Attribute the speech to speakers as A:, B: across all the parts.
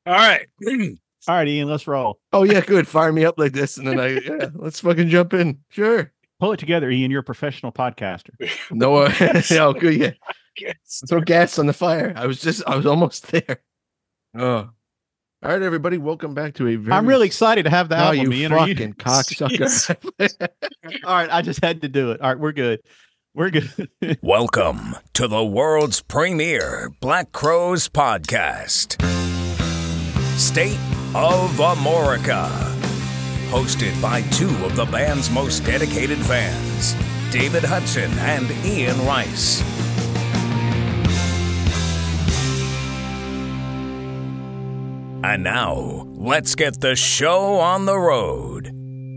A: All right.
B: All right, Ian, let's roll.
C: Oh yeah, good. Fire me up like this, and then let's fucking jump in. Sure.
B: Pull it together, Ian. You're a professional podcaster.
C: No, no, good. Yeah. Throw gas on the fire. I was almost there. Oh. All right, everybody. Welcome back to a very.
B: I'm really excited to have the album,
C: you
B: Ian.
C: fucking cocksucker.
B: All right, I just had to do it. All right, we're good. We're good.
D: Welcome to the world's premier Black Crowes podcast, State of Amorica, hosted by two of the band's most dedicated fans, David Hudson and Ian Rice. And now, let's get the show on the road.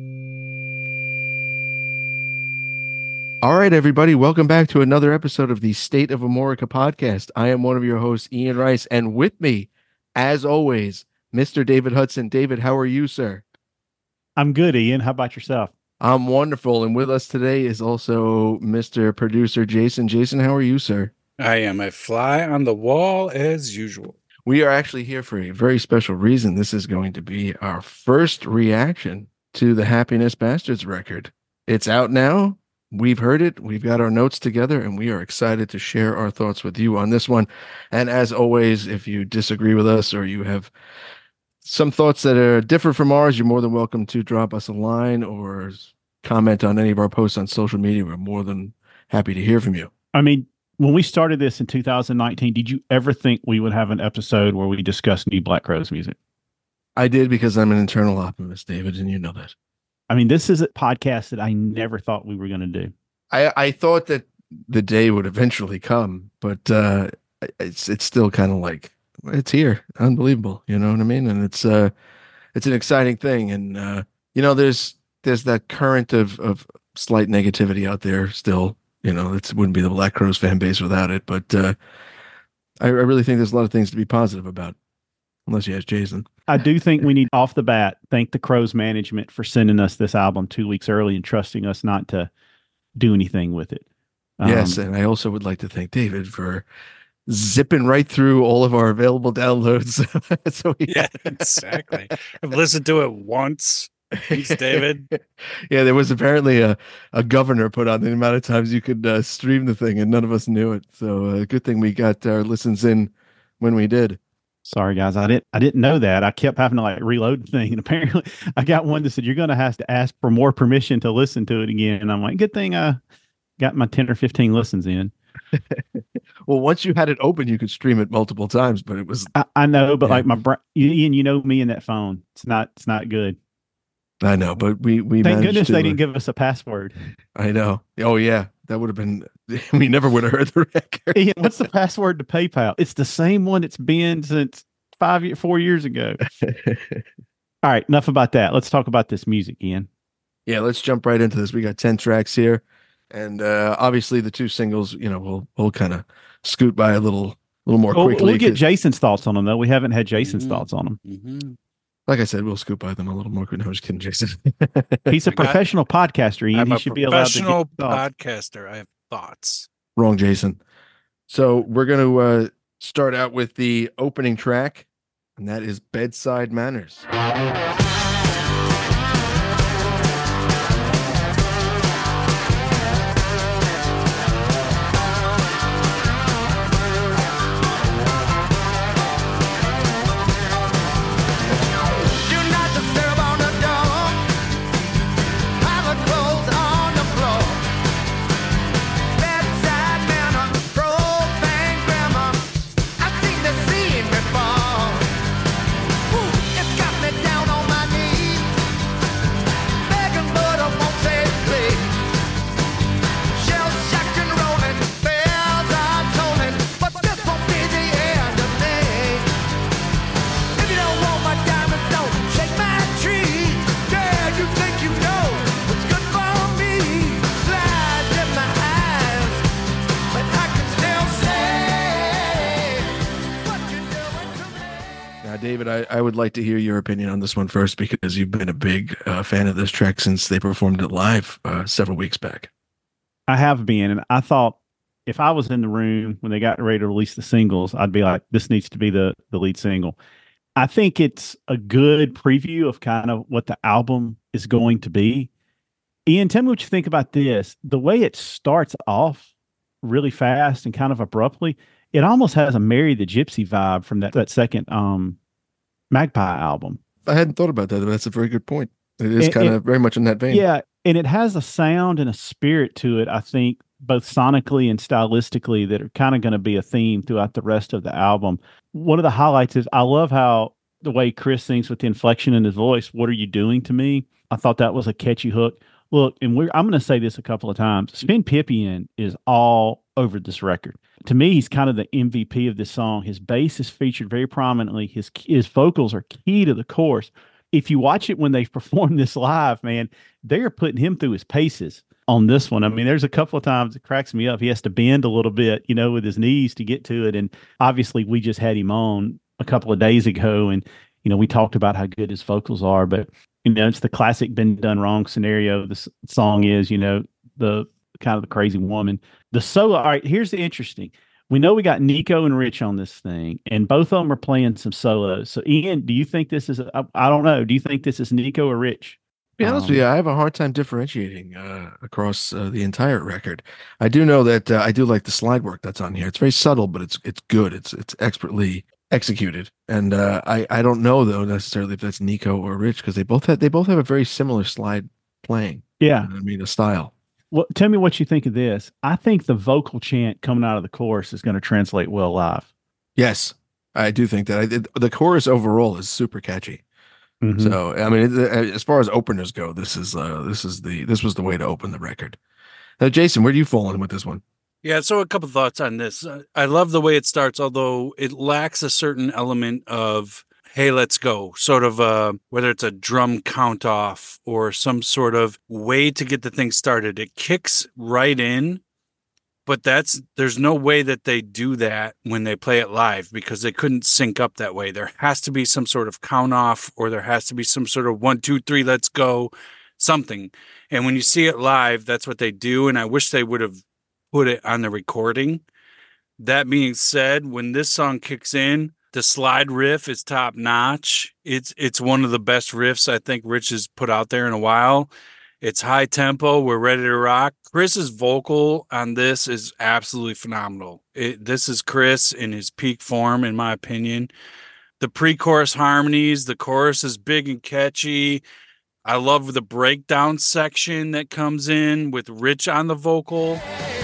C: All right, everybody. Welcome back to another episode of the State of Amorica podcast. I am one of your hosts, Ian Rice, and with me, as always, Mr. David Hudson. David, how are you, sir?
B: I'm good, Ian. How about yourself?
C: I'm wonderful. And with us today is also Mr. Producer Jason. Jason, how are you, sir?
A: I am a fly on the wall as usual.
C: We are actually here for a very special reason. This is going to be our first reaction to the Happiness Bastards record. It's out now. We've heard it. We've got our notes together, and we are excited to share our thoughts with you on this one. And as always, if you disagree with us or you have some thoughts that are different from ours, you're more than welcome to drop us a line or comment on any of our posts on social media. We're more than happy to hear from you.
B: I mean, when we started this in 2019, did you ever think we would have an episode where we discuss new Black Crowes music?
C: I did, because I'm an internal optimist, David, and you know that.
B: I mean, this is a podcast that I never thought we were going to do.
C: I thought that the day would eventually come, but it's still kind of like, it's here. Unbelievable. You know what I mean? And it's an exciting thing. And, there's that current of slight negativity out there still. It wouldn't be the Black Crowes fan base without it. But I really think there's a lot of things to be positive about, unless you ask Jason.
B: I do think we need, off the bat, thank the Crowes management for sending us this album 2 weeks early and trusting us not to do anything with it.
C: Yes, and I also would like to thank David for zipping right through all of our available downloads.
A: Exactly. I've listened to it once. Thanks, David.
C: Yeah, there was apparently a governor put on the amount of times you could stream the thing, and none of us knew it. So good thing we got our listens in when we did.
B: Sorry, guys. I didn't know that. I kept having to reload the thing. And apparently I got one that said, you're going to have to ask for more permission to listen to it again. And I'm like, good thing I got my 10 or 15 listens in.
C: Well, once you had it open, you could stream it multiple times, but it was,
B: I know, but Ian, you know me and that phone, it's not good.
C: I know, but we
B: thank goodness they didn't give us a password.
C: I know. Oh yeah. That would have been, we never would have heard the record.
B: Ian, what's the password to PayPal? It's the same one it's been since 4 years ago. All right, enough about that. Let's talk about this music, Ian.
C: Yeah, let's jump right into this. We got 10 tracks here. And obviously the two singles, we'll kind of scoot by a little more quickly.
B: We'll get Jason's thoughts on them, though. We haven't had Jason's thoughts on them.
A: Mm-hmm.
C: Like I said, we'll scoot by them a little more. No, I was kidding, Jason.
B: He's a professional podcaster, Ian. He should be allowed to.
A: I'm a professional podcaster. I have thoughts.
C: Wrong, Jason. So we're going to start out with the opening track, and that is Bedside Manners. David, I would like to hear your opinion on this one first, because you've been a big fan of this track since they performed it live several weeks back.
B: I have been, and I thought if I was in the room when they got ready to release the singles, I'd be like, this needs to be the lead single. I think it's a good preview of kind of what the album is going to be. Ian, tell me what you think about this. The way it starts off really fast and kind of abruptly, it almost has a Mary the Gypsy vibe from that second Magpie album.
C: I hadn't thought about that, but that's a very good point. It is kind of very much in that vein.
B: Yeah, and it has a sound and a spirit to it, I think, both sonically and stylistically, that are kind of going to be a theme throughout the rest of the album. One of the highlights is I love how the way Chris sings with the inflection in his voice, "What are you doing to me?" I thought that was a catchy hook. Look, and I'm going to say this a couple of times. Spin Pippian is all over this record. To me, he's kind of the MVP of this song. His bass is featured very prominently. His vocals are key to the chorus. If you watch it when they perform this live, man, they are putting him through his paces on this one. I mean, there's a couple of times it cracks me up. He has to bend a little bit, with his knees to get to it. And obviously, we just had him on a couple of days ago, and we talked about how good his vocals are. But it's the classic "been done wrong" scenario. The song is, the kind of the crazy woman. The solo. All right, here's the interesting. We know we got Nico and Rich on this thing, and both of them are playing some solos. So, Ian, do you think this is? I don't know. Do you think this is Nico or Rich?
C: To be honest with you, I have a hard time differentiating across the entire record. I do know that I do like the slide work that's on here. It's very subtle, but it's good. It's expertly executed. And I don't know though necessarily if that's Nico or Rich, because they both have a very similar slide playing.
B: Yeah,
C: I mean, a style.
B: Well, tell me what you think of this. I think the vocal chant coming out of the chorus is going to translate well live.
C: Yes, I do think that. The chorus overall is super catchy.
B: Mm-hmm.
C: So, I mean, as far as openers go, this was the way to open the record. Now, Jason, where do you fall in with this one?
A: Yeah, so a couple thoughts on this. I love the way it starts, although it lacks a certain element of, hey, let's go, sort of whether it's a drum count off or some sort of way to get the thing started. It kicks right in, but there's no way that they do that when they play it live, because they couldn't sync up that way. There has to be some sort of count off, or there has to be some sort of 1, 2, 3, let's go, something. And when you see it live, that's what they do. And I wish they would have put it on the recording. That being said, when this song kicks in, the slide riff is top notch. It's one of the best riffs I think Rich has put out there in a while. It's high tempo. We're ready to rock. Chris's vocal on this is absolutely phenomenal. This is Chris in his peak form, in my opinion. The pre-chorus harmonies, the chorus is big and catchy. I love the breakdown section that comes in with Rich on the vocal.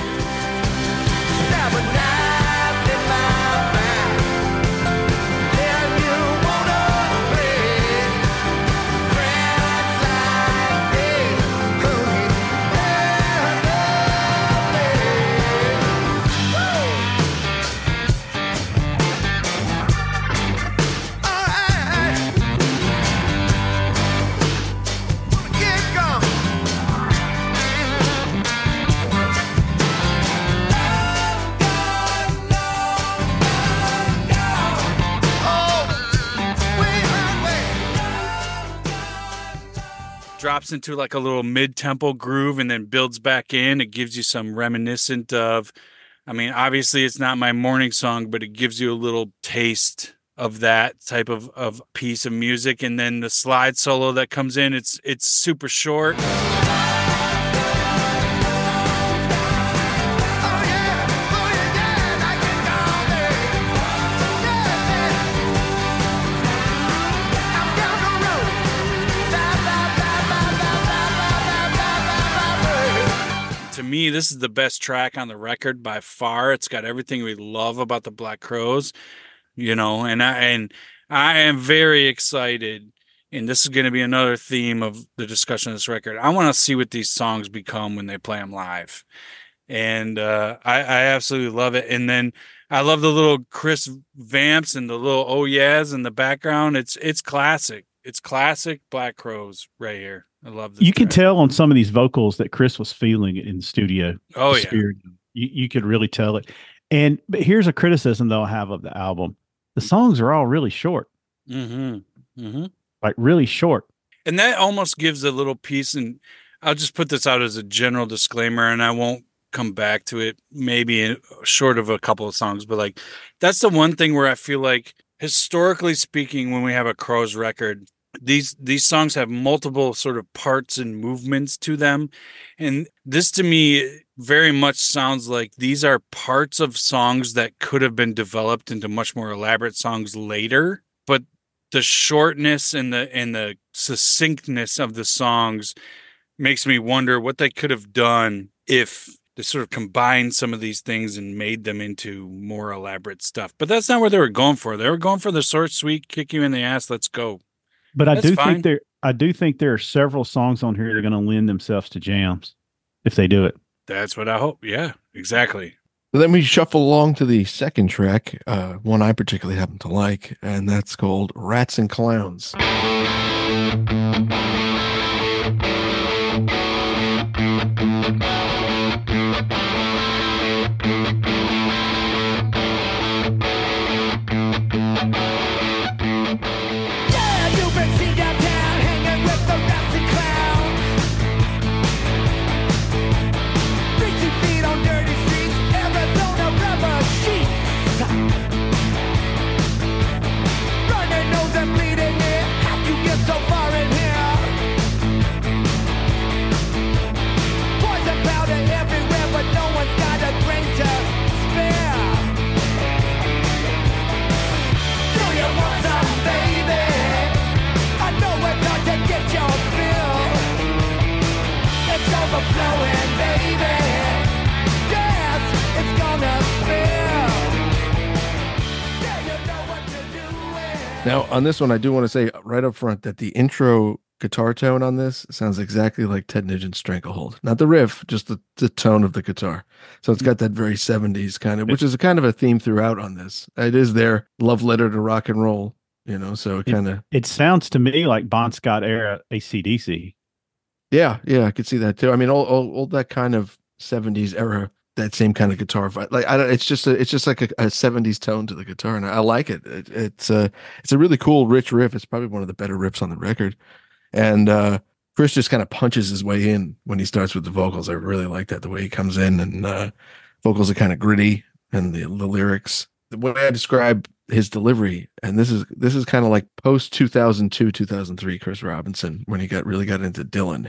A: Drops into like a little mid-tempo groove and then builds back in. It gives you some reminiscent of, I mean, obviously it's not my morning song, but it gives you a little taste of that type of piece of music. And then the slide solo that comes in, it's super short. To me, this is the best track on the record by far. It's got everything we love about the Black Crowes, and I am very excited. And this is going to be another theme of the discussion of this record. I want to see what these songs become when they play them live. And I absolutely love it. And then I love the little Chris vamps and the little oh yeahs in the background. It's classic. It's classic Black Crowes right here. I love this.
B: You can tell on some of these vocals that Chris was feeling it in the studio.
A: Oh, yeah.
B: Spirit. You could really tell it. But here's a criticism, though, I have of the album. The songs are all really short.
A: Mm-hmm. Mm-hmm.
B: Like really short.
A: And that almost gives a little piece. And I'll just put this out as a general disclaimer, and I won't come back to it maybe short of a couple of songs. But like, that's the one thing where I feel like historically speaking, when we have a Crowes record, these songs have multiple sort of parts and movements to them. And this to me very much sounds like these are parts of songs that could have been developed into much more elaborate songs later. But the shortness and the succinctness of the songs makes me wonder what they could have done if they sort of combined some of these things and made them into more elaborate stuff. But that's not what they were going for. They were going for the short, sweet, kick you in the ass, let's go.
B: But I
A: That's
B: do
A: fine.
B: think there are several songs on here that are going to lend themselves to jams if they do it.
A: That's what I hope. Yeah, exactly.
C: But then we shuffle along to the second track, one I particularly happen to like, and that's called Rats and Clowns. Now, on this one, I do want to say right up front that the intro guitar tone on this sounds exactly like Ted Nugent's Stranglehold. Not the riff, just the tone of the guitar. So it's got that very 70s kind of, which is a kind of a theme throughout on this. It is their love letter to rock and roll, so it kind of...
B: It sounds to me like Bon Scott era AC/DC.
C: Yeah, I could see that too. I mean, all that kind of 70s era, that same kind of guitar vibe. Like it's just like a 70s tone to the guitar, and I like it. It's a really cool, rich riff. It's probably one of the better riffs on the record. And Chris just kind of punches his way in when he starts with the vocals. I really like that, the way he comes in, and vocals are kind of gritty, and the lyrics. The way I describe his delivery, and this is kind of like post 2002, 2003 Chris Robinson, when he really got into Dylan.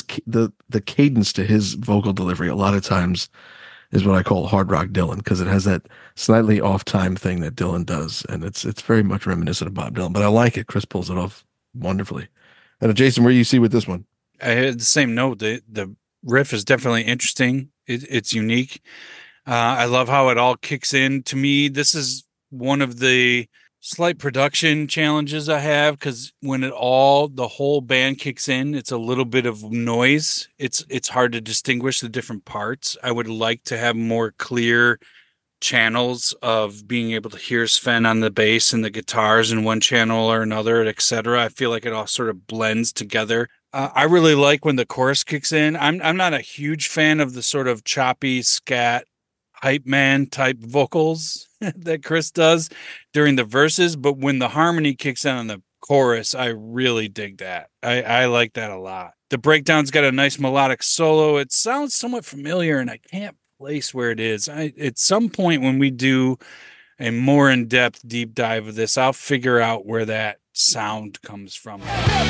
C: The cadence to his vocal delivery a lot of times is what I call hard rock Dylan, because it has that slightly off time thing that Dylan does, and it's very much reminiscent of Bob Dylan. But I like it. Chris pulls it off wonderfully. And Jason, where do you see with this one?
A: I had the same note. The riff is definitely interesting. It's unique. I love how it all kicks in. To me, this is one of the slight production challenges I have, because when the whole band kicks in, it's a little bit of noise. It's hard to distinguish the different parts. I would like to have more clear channels of being able to hear Sven on the bass and the guitars in one channel or another, etc. I feel like it all sort of blends together. I really like when the chorus kicks in. I'm not a huge fan of the sort of choppy scat hype man type vocals that Chris does during the verses, but when the harmony kicks in on the chorus, I really dig that. I like that a lot. The breakdown's got a nice melodic solo. It sounds somewhat familiar, and I can't place where it is. At some point when we do a more in-depth deep dive of this, I'll figure out where that sound comes from.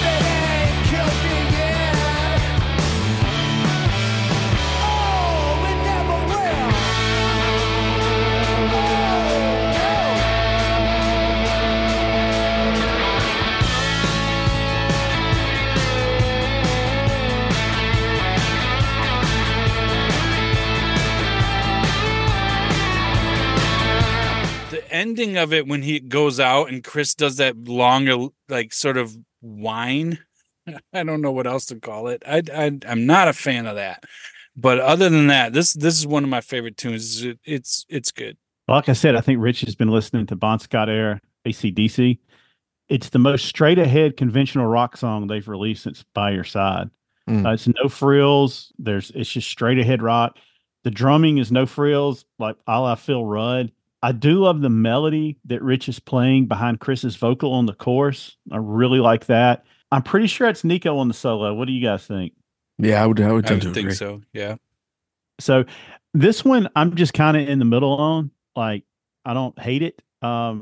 A: Ending of it, when he goes out and Chris does that long, like, sort of whine. I don't know what else to call it. I'm not a fan of that, but other than that, this is one of my favorite tunes. It's good.
B: Like I said, I think Rich has been listening to Bon Scott era AC/DC. It's the most straight ahead conventional rock song they've released since By Your Side. It's no frills. It's just straight ahead rock. The drumming is no frills, like a la Phil Rudd. I do love the melody that Rich is playing behind Chris's vocal on the chorus. I really like that. I'm pretty sure it's Nico on the solo. What do you guys think?
C: Yeah, I would tend to
A: think
C: agree.
A: so. Yeah.
B: So this one, I'm just kind of in the middle on. Like, I don't hate it.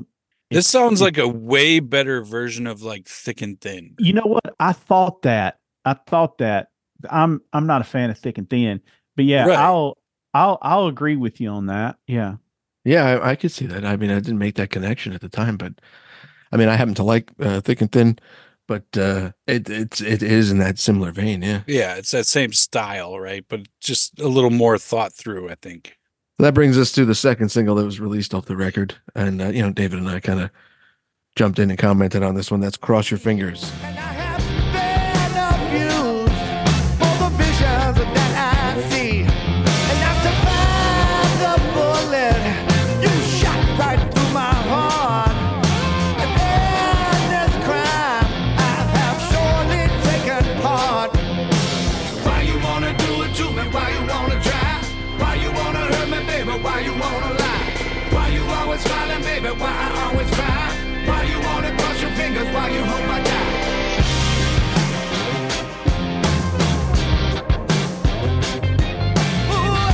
A: This sounds like a way better version of like Thick and Thin.
B: You know what? I thought that. I'm not a fan of Thick and Thin, but yeah,
A: Right.
B: I'll agree with you on that. Yeah.
C: Yeah, I could see that. I mean, I didn't make that connection at the time, but I mean, I happen to like Thick and Thin, but it is in that similar vein. Yeah.
A: Yeah, it's that same style, right? But just a little more thought through, I think.
C: That brings us to the second single that was released off the record, and David and I kind of jumped in and commented on this one. That's "Cross Your Fingers."
E: And I have been abused for the visions that I see. And I survived the bullet you shot right through my heart. And in this crime I have surely taken part. Why you wanna do it to me? Why you wanna try? Why you wanna hurt me, baby? Why you wanna lie? Why you always smiling, baby? Why I always cry? Why you wanna cross your fingers? Why you hope I die? Ooh,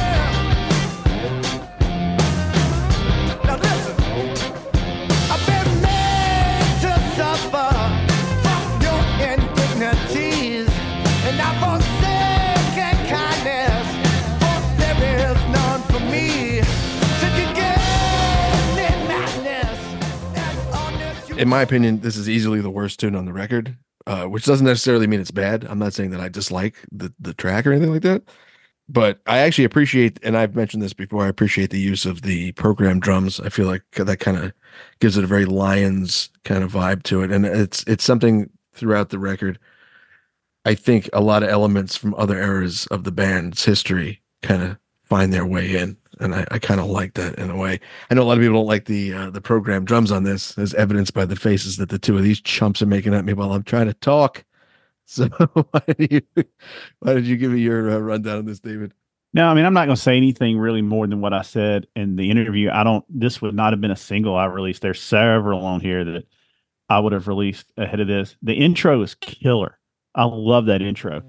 E: yeah. Now listen, I've been made to suffer from your indignities, and I've forsaken kindness, for there is none for me. So you gave me madness and honest.
C: In my opinion, this is easily the worst tune on the record, which doesn't necessarily mean it's bad. I'm not saying that I dislike the track or anything like that, but I actually appreciate, and I've mentioned this before, I appreciate the use of the programmed drums. I feel like that kind of gives it a very Lions kind of vibe to it, and it's something throughout the record. I think a lot of elements from other eras of the band's history kind of find their way in, and I kind of like that in a way. I know a lot of people don't like the programmed drums on this, as evidenced by the faces that the two of these chumps are making at me while I'm trying to talk. So why did you give me your rundown on this, David?
B: No, I mean, I'm not going to say anything really more than what I said in the interview. This would not have been a single I released. There's several on here that I would have released ahead of this. The intro is killer. I love that intro.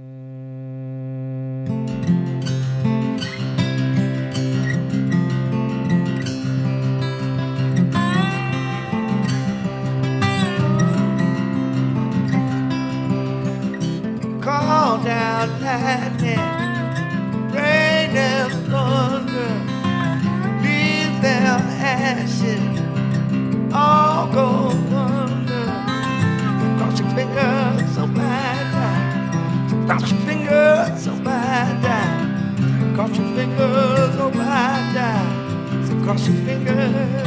E: Call down lightning, rain and thunder, leave their ashes, all go under. Cross your fingers, so bad die. Cross your fingers, so bad die. Cross your fingers, so bad die. So cross your fingers.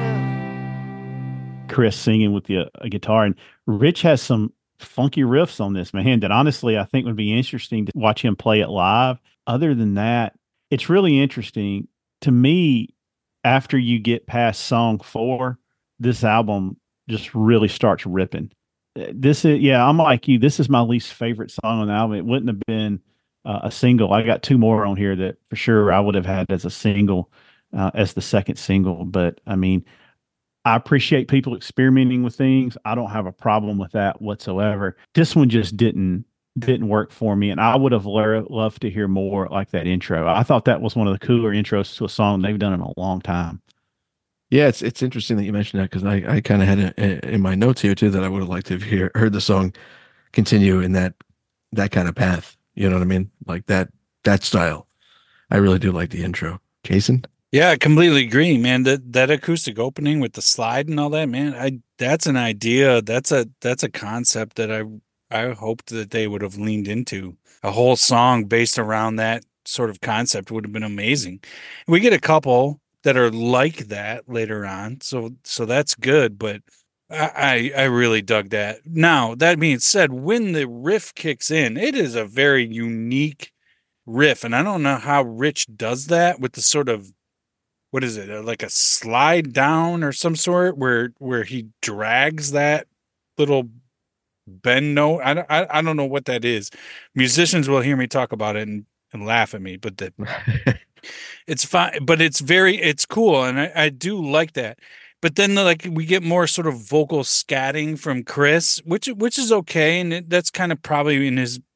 B: Chris singing with the guitar, and Rich has some funky riffs on this, man, that honestly I think would be interesting to watch him play it live. Other than that, it's really interesting to me. After you get past song 4, this album just really starts ripping. I'm like you, this is my least favorite song on the album. It wouldn't have been a single. I got 2 more on here that for sure I would have had as a single, as the second single. But I mean, I appreciate people experimenting with things. I don't have a problem with that whatsoever. This one just didn't work for me, and I would have loved to hear more like that intro. I thought that was one of the cooler intros to a song they've done in a long time.
C: Yeah, it's interesting that you mentioned that, because I kind of had it in my notes here too, that I would have liked to have heard the song continue in that kind of path. You know what I mean? Like that style. I really do like the intro. Jason?
A: Yeah, I completely agree, man. That acoustic opening with the slide and all that, man. That's an idea. That's a concept that I hoped that they would have leaned into. A whole song based around that sort of concept would have been amazing. We get a couple that are like that later on, so that's good. But I really dug that. Now, that being said, when the riff kicks in, it is a very unique riff, and I don't know how Rich does that with the sort of, what is it, like a slide down or some sort, where he drags that little bend note. I don't know what that is. Musicians will hear me talk about it and laugh at me, but it's fine. But it's cool, and I do like that. But then like we get more sort of vocal scatting from Chris, which is okay, and that's kind of probably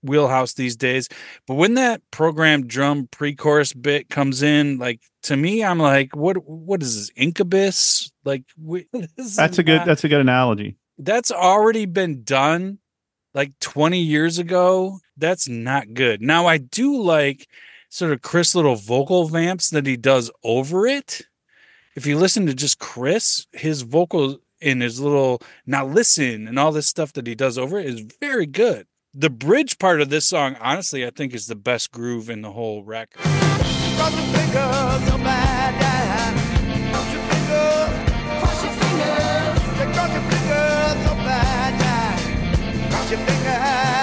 A: wheelhouse these days. But when that programmed drum pre-chorus bit comes in, like to me, I'm like, what is this, Incubus? Like,
B: That's a good analogy.
A: That's already been done like 20 years ago. That's not good. Now I do like sort of Chris little vocal vamps that he does over it. If you listen to just Chris, his vocal in his little now listen and all this stuff that he does over it is very good. The bridge part of this song, honestly, I think is the best groove in the whole record.
E: Cross your fingers, oh bad, cross your fingers, cross your fingers, cross your fingers, oh bad, cross your fingers.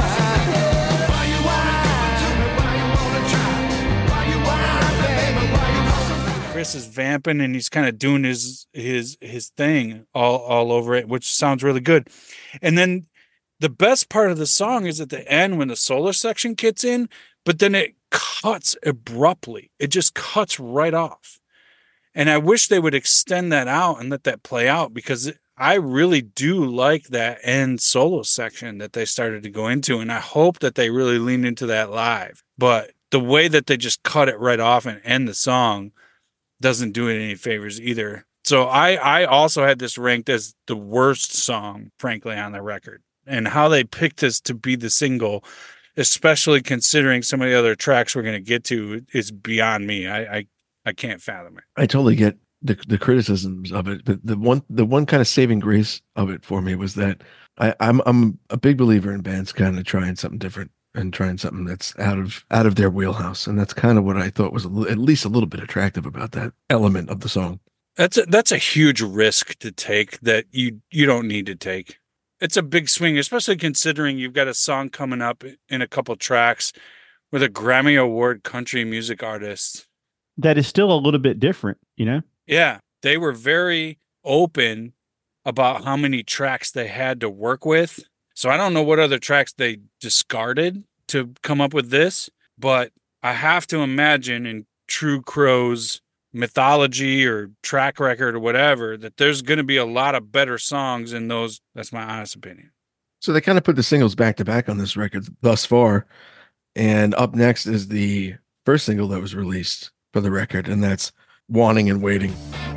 E: Why you wanna do me? Why you wanna try? Why you wanna, baby? Why you wanna?
A: Chris is vamping and he's kind of doing his thing all over it, which sounds really good. And then the best part of the song is at the end when the solo section kicks in, but then it cuts abruptly. It just cuts right off. And I wish they would extend that out and let that play out, because I really do like that end solo section that they started to go into. And I hope that they really lean into that live. But the way that they just cut it right off and end the song doesn't do it any favors either. So I also had this ranked as the worst song, frankly, on the record. And how they picked this to be the single, especially considering some of the other tracks we're going to get to, is beyond me. I can't fathom it.
C: I totally get the criticisms of it, but the one kind of saving grace of it for me was that I'm a big believer in bands kind of trying something different and trying something that's out of their wheelhouse, and that's kind of what I thought was at least a little bit attractive about that element of the song.
A: That's a huge risk to take that you don't need to take. It's a big swing, especially considering you've got a song coming up in a couple tracks with a Grammy Award country music artist.
B: That is still a little bit different, you know?
A: Yeah, they were very open about how many tracks they had to work with. So I don't know what other tracks they discarded to come up with this, but I have to imagine in true Crow's mythology or track record or whatever, that there's going to be a lot of better songs in those. That's my honest opinion.
C: So they kind of put the singles back to back on this record thus far. And up next is the first single that was released for the record, and that's Wanting and Waiting.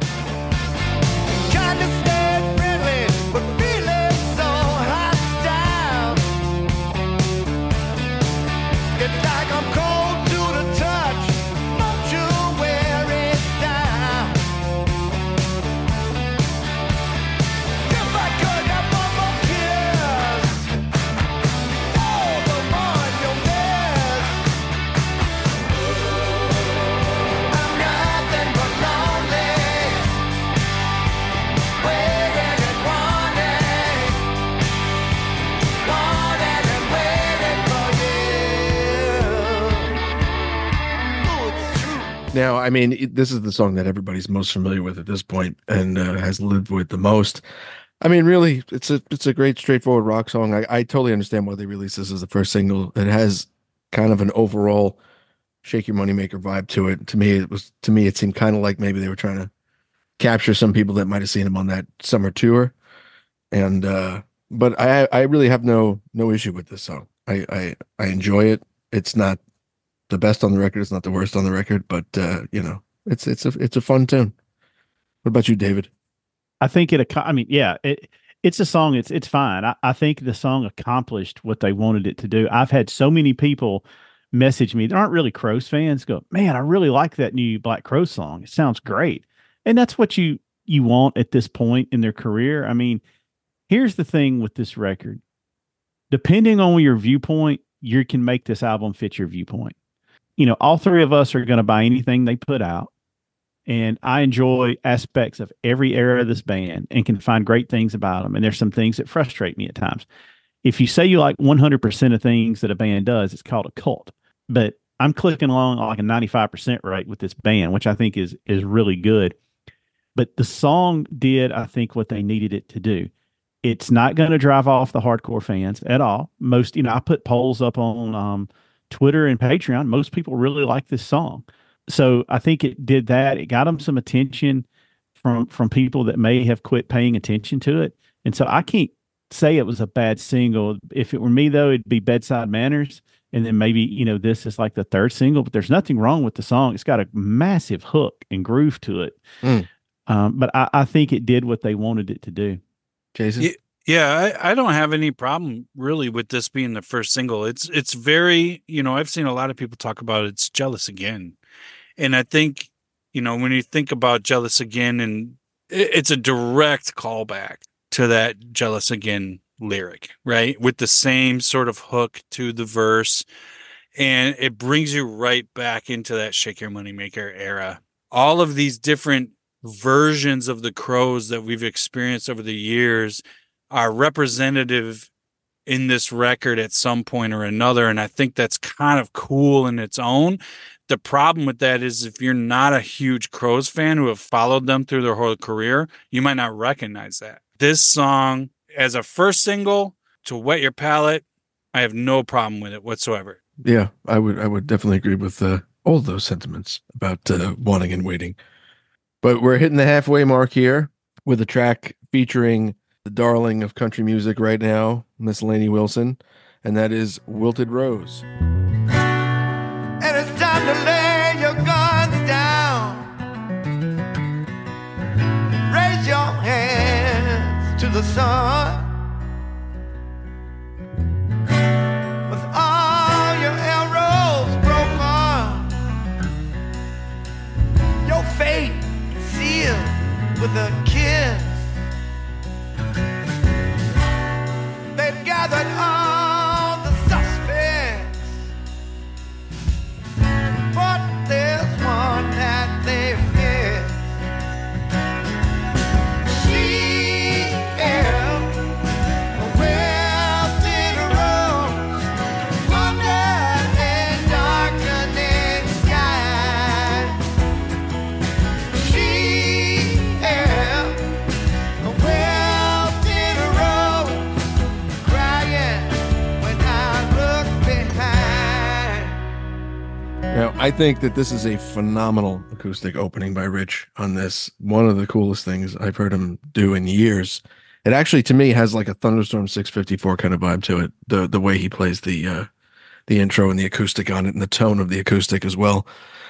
E: Kinda stay friendly, but feeling so hostile. It's like I'm cold to the touch, mortuary style. If I could have one more kiss, all the one you'll miss. I'm nothing but lonely, waiting and wanting and waiting for you. Ooh, it's true.
C: Now, I mean, this is the song that everybody's most familiar with at this point and has lived with the most. I mean, really, it's a great, straightforward rock song. I totally understand why they released this as the first single. It has kind of an overall Shake Your Moneymaker vibe to it. To me, it seemed kind of like maybe they were trying to capture some people that might have seen him on that summer tour. And but I really have no issue with this song. I enjoy it. It's not the best on the record. It's not the worst on the record, but you know, it's a fun tune. What about you, David?
B: I think it's a song. It's fine. I think the song accomplished what they wanted it to do. I've had so many people message me that aren't really Crows fans go, man, I really like that new Black Crowes song. It sounds great. And that's what you want at this point in their career. I mean, here's the thing with this record. Depending on your viewpoint, you can make this album fit your viewpoint. You know, all three of us are going to buy anything they put out. And I enjoy aspects of every era of this band and can find great things about them. And there's some things that frustrate me at times. If you say you like 100% of things that a band does, it's called a cult. But I'm clicking along like a 95% rate with this band, which I think is really good. But the song did, I think, what they needed it to do. It's not going to drive off the hardcore fans at all. Most, I put polls up on Twitter and Patreon. Most people really like this song. So I think it did that. It got them some attention from people that may have quit paying attention to it. And so I can't say it was a bad single. If it were me, though, it'd be Bedside Manners. And then maybe, this is like the third single, but there's nothing wrong with the song. It's got a massive hook and groove to it. But I think it did what they wanted it to do.
C: Jason?
A: Yeah, I don't have any problem really with this being the first single. It's very, I've seen a lot of people talk about it's Jealous Again. And I think, when you think about Jealous Again, and it's a direct callback to that Jealous Again lyric, right? With the same sort of hook to the verse. And it brings you right back into that Shake Your Moneymaker era. All of these different versions of the Crowes that we've experienced over the years are representative in this record at some point or another. And I think that's kind of cool in its own. The problem with that is if you're not a huge Crowes fan who have followed them through their whole career, you might not recognize that. This song, as a first single to Wet Your Palate, I have no problem with it whatsoever.
C: Yeah, I would definitely agree with all of those sentiments about wanting and waiting. But we're hitting the halfway mark here with a track featuring the darling of country music right now, Miss Lainey Wilson, and that is Wilted Rose.
E: And it's time to lay your guns down. Raise your hands to the sun. With all your arrows broken, your fate sealed with a kiss. They've gathered all the suspects, but there's one that they've missed. She is a wilted rose under a darkening sky. She is a wilted rose crying when I look behind.
C: Now, I think that this is a phenomenal acoustic opening by Rich on this. One of the coolest things I've heard him do in years. It actually, to me, has like a Thunderstorm 654 kind of vibe to it. The way he plays the intro and the acoustic on it, and the tone of the acoustic as well.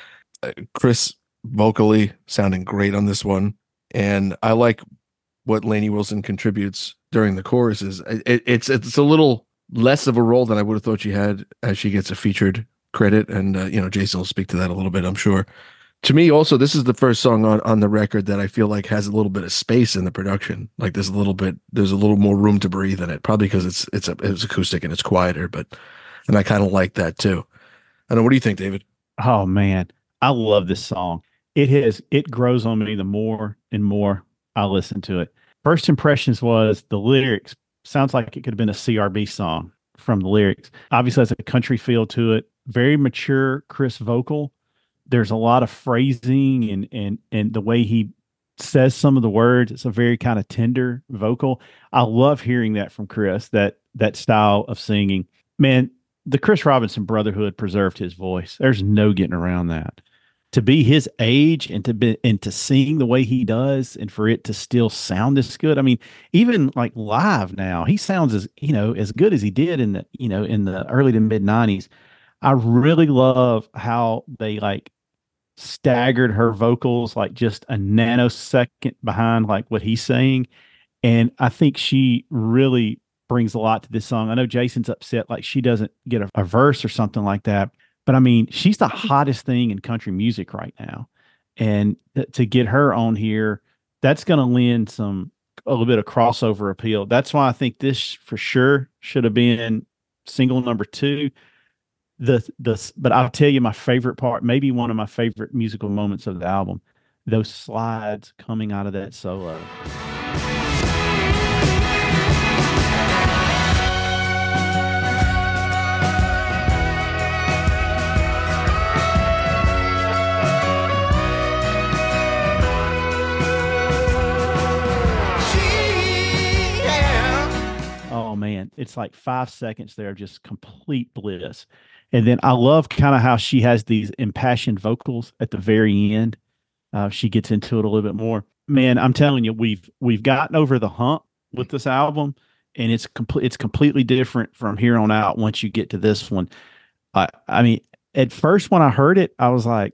C: Chris vocally sounding great on this one, and I like what Lainey Wilson contributes during the choruses. It's a little less of a role than I would have thought she had, as she gets a featured credit, and Jason will speak to that a little bit, I'm sure. To me, also, this is the first song on the record that I feel like has a little bit of space in the production. Like there's a little more room to breathe in it, probably because it's acoustic and it's quieter. And I kind of like that too. I don't know. What do you think, David?
B: Oh man, I love this song. It grows on me the more and more I listen to it. First impressions was the lyrics sounds like it could have been a CRB song from the lyrics. Obviously, has a country feel to it. Very mature Chris vocal. There's a lot of phrasing and the way he says some of the words. It's a very kind of tender vocal. I love hearing that from Chris, that style of singing. Man, the Chris Robinson Brotherhood preserved his voice. There's no getting around that. To be his age and to sing the way he does, and for it to still sound this good. I mean, even like live now, he sounds as good as he did in the early to mid 90s. I really love how they like staggered her vocals like just a nanosecond behind like what he's saying. And I think she really brings a lot to this song. I know Jason's upset like she doesn't get a verse or something like that. But I mean, she's the hottest thing in country music right now. And to get her on here, that's going to lend a little bit of crossover appeal. That's why I think this for sure should have been single number 2. But I'll tell you my favorite part, maybe one of my favorite musical moments of the album, those slides coming out of that solo. Oh man, it's like 5 seconds there, just complete bliss. And then I love kind of how she has these impassioned vocals at the very end. She gets into it a little bit more. Man, I'm telling you, we've gotten over the hump with this album, and it's completely different from here on out once you get to this one. I mean, at first when I heard it, I was like,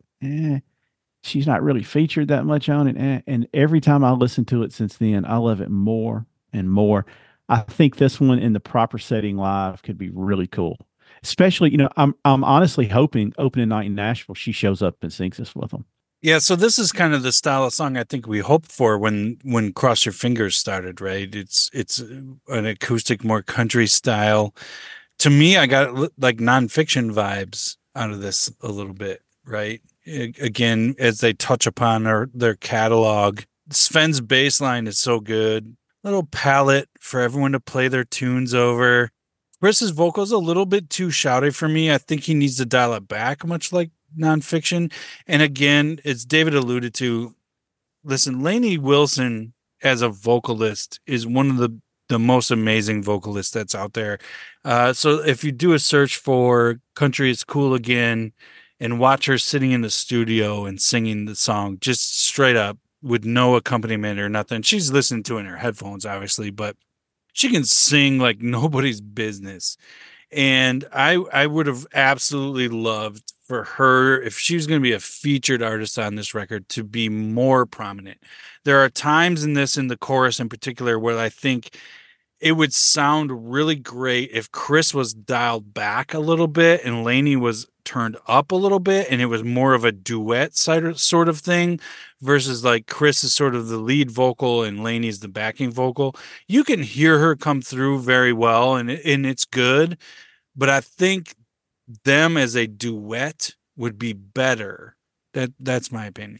B: she's not really featured that much on it. And every time I listen to it since then, I love it more and more. I think this one in the proper setting live could be really cool. Especially, I'm honestly hoping opening night in Nashville, she shows up and sings this with them.
A: Yeah, so this is kind of the style of song I think we hoped for when Cross Your Fingers started, right? It's an acoustic, more country style. To me, I got like nonfiction vibes out of this a little bit, right? Again, as they touch upon their catalog. Sven's bass line is so good. Little palette for everyone to play their tunes over. Chris's vocals a little bit too shouty for me. I think he needs to dial it back, much like nonfiction. And again, as David alluded to, listen, Lainey Wilson as a vocalist is one of the most amazing vocalists that's out there. So if you do a search for Country is Cool Again and watch her sitting in the studio and singing the song just straight up with no accompaniment or nothing, she's listening to it in her headphones, obviously, but she can sing like nobody's business. And I would have absolutely loved for her, if she was going to be a featured artist on this record, to be more prominent. There are times in the chorus in particular, where I think it would sound really great if Chris was dialed back a little bit and Lainey was turned up a little bit, and it was more of a duet sort of thing, versus like Chris is sort of the lead vocal and Lainey's the backing vocal. You can hear her come through very well, and it's good, but I think them as a duet would be better. That's my opinion.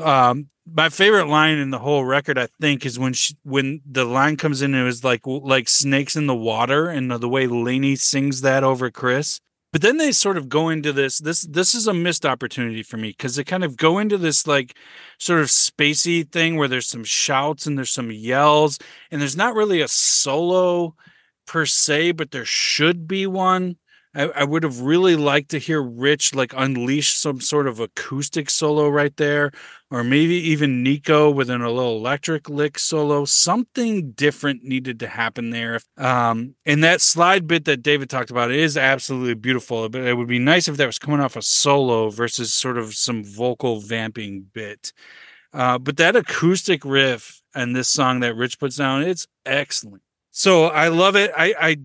A: My favorite line in the whole record, I think, is when the line comes in, it was like snakes in the water, and the way Lainey sings that over Chris. But then they sort of go into this is a missed opportunity for me, because they kind of go into this like sort of spacey thing where there's some shouts and there's some yells, and there's not really a solo per se, but there should be one. I would have really liked to hear Rich like unleash some sort of acoustic solo right there, or maybe even Nico with a little electric lick solo. Something different needed to happen there. And that slide bit that David talked about is absolutely beautiful, but it would be nice if that was coming off a solo versus sort of some vocal vamping bit. But that acoustic riff and this song that Rich puts down, it's excellent. So I love it.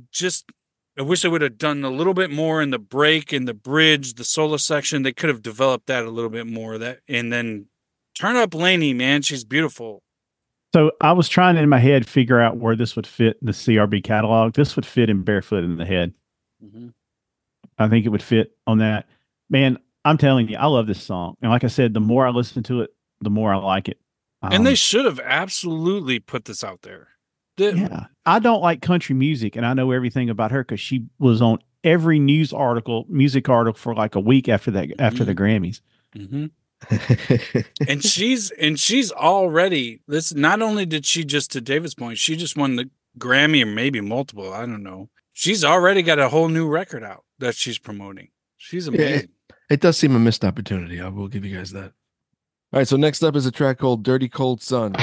A: I wish I would have done a little bit more in the break, in the bridge, the solo section. They could have developed that a little bit more. And then turn up Lainey, man. She's beautiful.
B: So I was trying in my head figure out where this would fit the CRB catalog. This would fit in Barefoot in the Head. Mm-hmm. I think it would fit on that. Man, I'm telling you, I love this song. And like I said, the more I listen to it, the more I like it.
A: And they should have absolutely put this out there.
B: Yeah, I don't like country music, and I know everything about her because she was on every music article for like a week after the Grammys.
A: Mm-hmm. and she's already this. Not only did she just, to David's point, she just won the Grammy, or maybe multiple. I don't know. She's already got a whole new record out that she's promoting. She's amazing.
C: Yeah, it does seem a missed opportunity. I will give you guys that. All right, so next up is a track called "Dirty Cold Sun."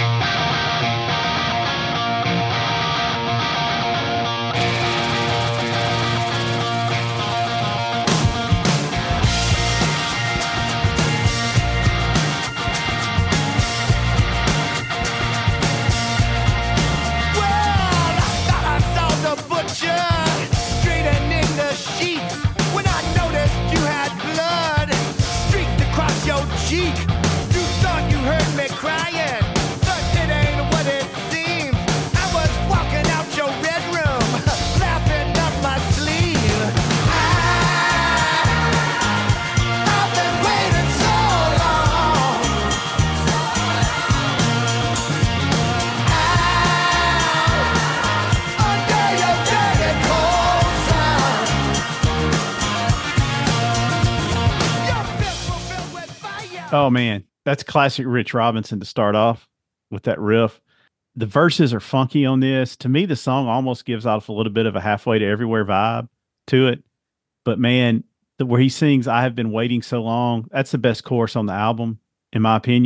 B: Oh man, that's classic Rich Robinson to start off with that riff. The verses are funky on this. To me, the song almost gives off a little bit of a Halfway to Everywhere vibe to it. But man, where he sings, "I have been waiting so long," that's the best chorus on the album, in my opinion.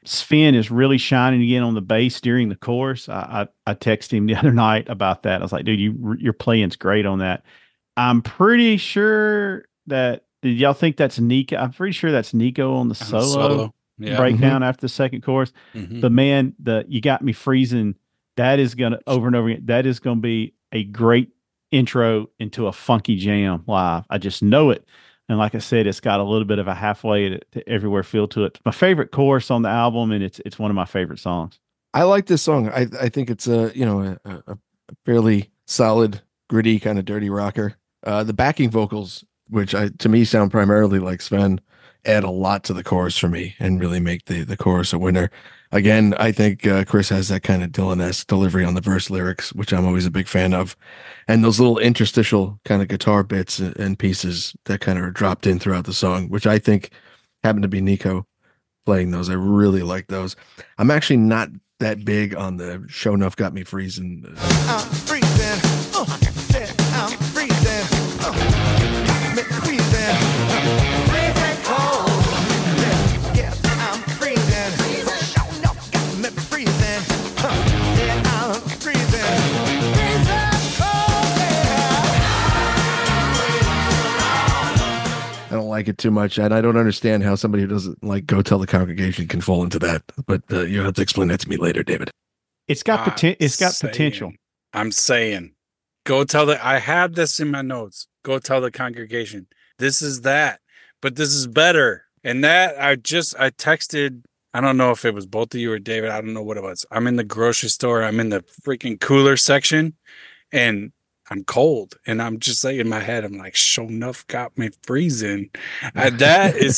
B: Sven is really shining again on the bass during the chorus. I texted him the other night about that. I was like, dude, your playing's great on that. I'm pretty sure that, did y'all think that's Nico? I'm pretty sure that's Nico on the solo.
A: Yeah.
B: Breakdown after the second chorus. But man, You Got Me Freezing, that is gonna over and over again. That is gonna be a great intro into a funky jam live. I just know it. And like I said, it's got a little bit of a halfway to everywhere feel to it. My favorite chorus on the album, and it's one of my favorite songs.
C: I like this song. I think it's a fairly solid, gritty kind of dirty rocker. The backing vocals, which to me sound primarily like Sven, add a lot to the chorus for me and really make the chorus a winner. Again, I think Chris has that kind of Dylan-esque delivery on the verse lyrics, which I'm always a big fan of. And those little interstitial kind of guitar bits and pieces that kind of are dropped in throughout the song, which I think happen to be Nico playing those. I really like those. I'm actually not that big on the Show Enough Got Me Freezing.
E: I'm freezing. I'm freezing. Got me freezing. Freezing cold. Yes, I'm freezing. Show enough got me freezing. Yeah, I'm freezing. Freezing cold.
C: I don't like it too much, and I don't understand how somebody who doesn't like Go Tell the Congregation can fall into that. But you'll have to explain that to me later, David.
B: It's got potential.
A: I'm saying, I had this in my notes. Go tell the congregation. This is that, but this is better. And that I texted, I don't know if it was both of you or David. I don't know what it was. I'm in the grocery store. I'm in the freaking cooler section and I'm cold. And I'm just like in my head, I'm like, Show Enough Got Me Freezing. That is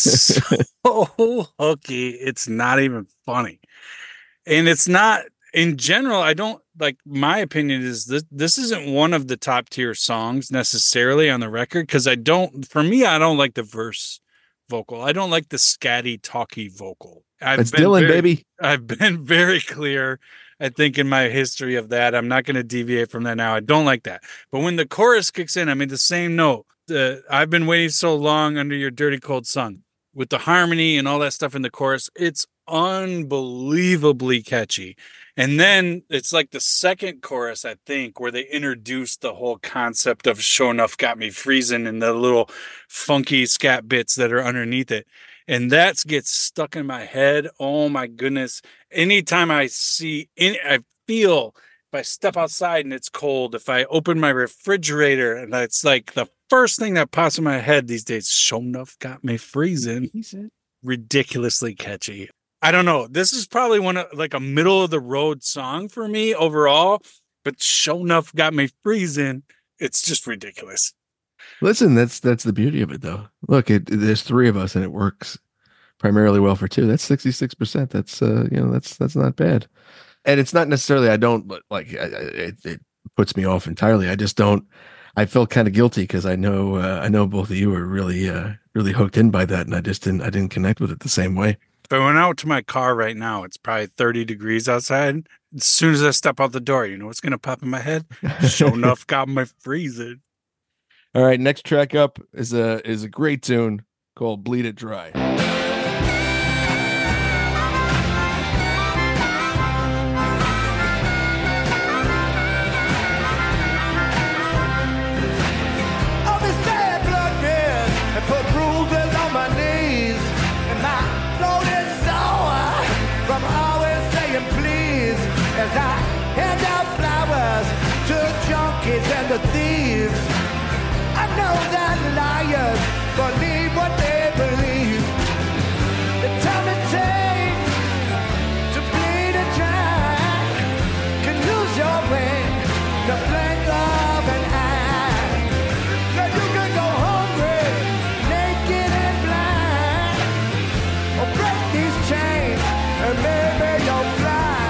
A: so hooky. It's not even funny. And it's not, in general, I don't like, my opinion is this isn't one of the top tier songs necessarily on the record. Cause I don't like the verse vocal. I don't like the scatty talky vocal.
C: It's Dylan, baby.
A: I've been very clear. I think in my history of that, I'm not going to deviate from that now. I don't like that. But when the chorus kicks in, I mean, the same note, I've been waiting so long under your dirty cold sun, with the harmony and all that stuff in the chorus. It's unbelievably catchy. And then it's like the second chorus, I think, where they introduced the whole concept of Show Enough Got Me Freezing and the little funky scat bits that are underneath it. And that gets stuck in my head. Oh my goodness. Anytime I feel if I step outside and it's cold, if I open my refrigerator and it's like the first thing that pops in my head these days, Show Enough Got Me Freezing. Ridiculously catchy. I don't know. This is probably one of like a middle of the road song for me overall, but Show Enough Got Me Freezing. It's just ridiculous.
C: Listen, that's the beauty of it, though. Look, there's three of us, and it works primarily well for two. That's 66%. That's not bad. And it's not necessarily I don't like it puts me off entirely. I just don't. I felt kind of guilty because I know both of you are really hooked in by that, and I didn't connect with it the same way.
A: If I went out to my car right now, it's probably 30 degrees outside. As soon as I step out the door, you know what's going to pop in my head? Show Enough Got Me Freezing.
C: All right, next track up is a great tune called Bleed It Dry.
E: All this bad blood mist and put bruises on my knees, and my throat is sore from always saying please as I hand out flowers to junkies and the thieves. I know that liars believe what they believe. The time it takes to bleed it dry can lose your way, the blink of an eye. So you can go hungry, naked and blind, or break these chains and maybe you'll fly.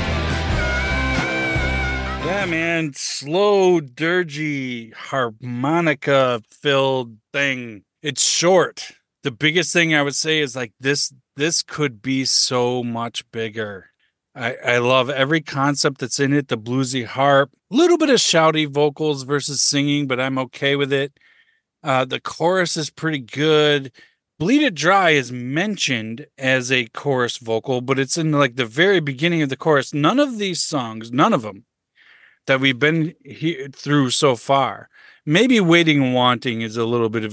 A: Yeah, man. Slow, dirgy, harmonica-filled thing. It's short. The biggest thing I would say is like this could be so much bigger. I love every concept that's in it. The bluesy harp, a little bit of shouty vocals versus singing, but I'm okay with it. The chorus is pretty good. Bleed It Dry is mentioned as a chorus vocal, but it's in like the very beginning of the chorus. None of these songs, none of them that we've been through so far. Maybe Waiting and Wanting is a little bit of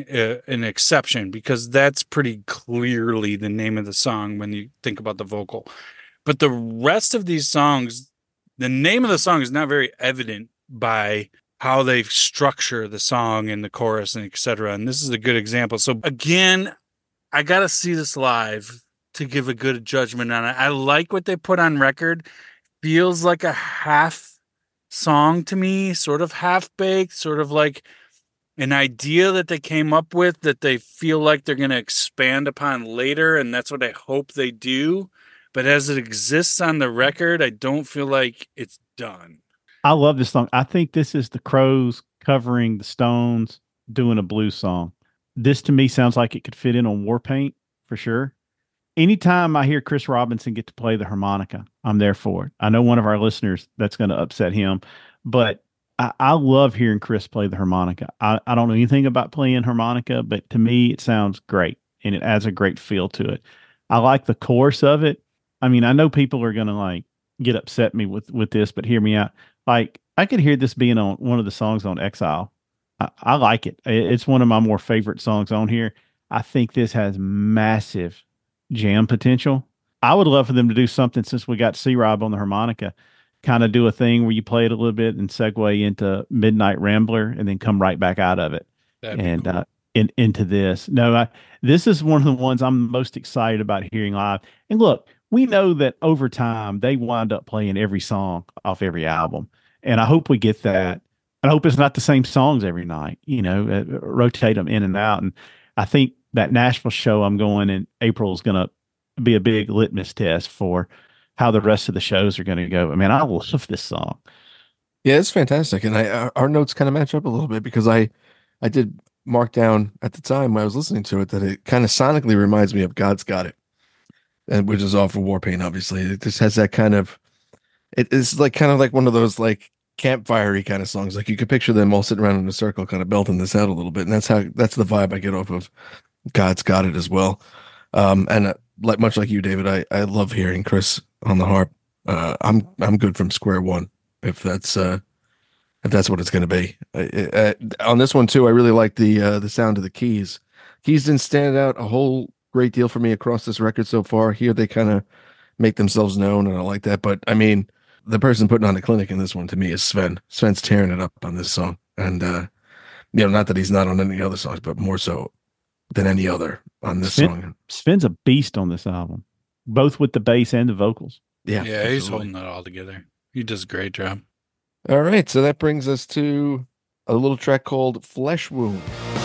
A: an exception, because that's pretty clearly the name of the song when you think about the vocal. But the rest of these songs, the name of the song is not very evident by how they structure the song and the chorus and etc. And this is a good example. So again, I got to see this live to give a good judgment on it. I like what they put on record. Feels like a half song to me, sort of half baked, sort of like an idea that they came up with that they feel like they're going to expand upon later. And that's what I hope they do. But as it exists on the record, I don't feel like it's done.
B: I love this song. I think this is the Crows covering the Stones doing a blues song. This to me sounds like it could fit in on Warpaint for sure. Anytime I hear Chris Robinson get to play the harmonica, I'm there for it. I know one of our listeners, that's going to upset him, but I love hearing Chris play the harmonica. I don't know anything about playing harmonica, but to me, it sounds great and it adds a great feel to it. I like the chorus of it. I mean, I know people are going to like get upset me with this, but hear me out. Like, I could hear this being on one of the songs on Exile. I like it. It's one of my more favorite songs on here. I think this has massive jam potential. I would love for them to do something, since we got C-Rob on the harmonica, kind of do a thing where you play it a little bit and segue into Midnight Rambler and then come right back out of it. And cool. Into this. No, this is one of the ones I'm most excited about hearing live. And look, we know that over time they wind up playing every song off every album. And I hope we get that. I hope it's not the same songs every night, rotate them in and out. And I think that Nashville show I'm going in April is going to be a big litmus test for how the rest of the shows are going to go. I mean, I love this song.
C: Yeah, it's fantastic. And our notes kind of match up a little bit, because I did mark down at the time when I was listening to it that it kind of sonically reminds me of God's Got It, and which is off of Warpaint, obviously. It just has that kind of, it's like kind of like one of those like campfire-y kind of songs. Like you could picture them all sitting around in a circle, kind of belting this out a little bit. And that's the vibe I get off of God's Got It as well. And like much like you, David, I love hearing Chris on the harp. I'm good from square one if that's what it's going to be. On this one too, I really like the sound of the keys. Keys didn't stand out a whole great deal for me across this record so far. Here they kind of make themselves known, and I like that. But I mean, the person putting on the clinic in this one to me is Sven. Sven's tearing it up on this song, and not that he's not on any other songs, but more so than any other on this song.
B: Sven's a beast on this album, both with the bass and the vocals.
A: Yeah, he's holding it all together. He does a great job.
C: All right, so that brings us to a little track called Flesh Wound.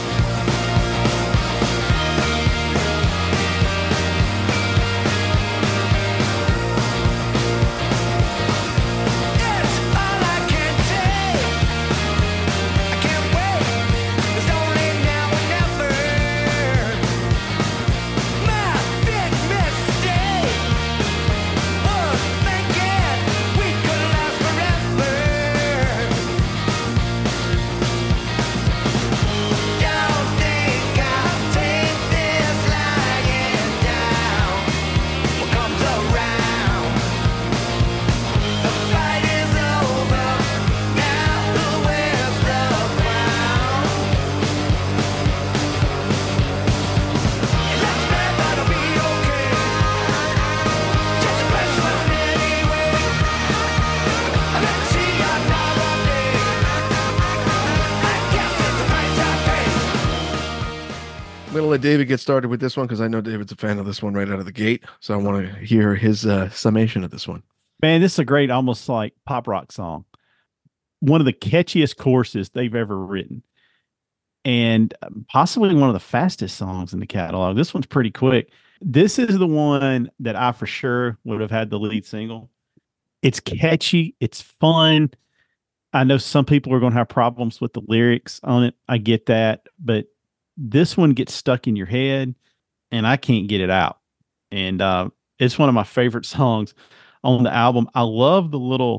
C: I'm going to let David get started with this one, because I know David's a fan of this one right out of the gate. So I want to hear his summation of this one.
B: Man, this is a great, almost like pop rock song. One of the catchiest choruses they've ever written, and possibly one of the fastest songs in the catalog. This one's pretty quick. This is the one that I for sure would have had the lead single. It's catchy. It's fun. I know some people are going to have problems with the lyrics on it. I get that, but this one gets stuck in your head and I can't get it out. And it's one of my favorite songs on the album. I love the little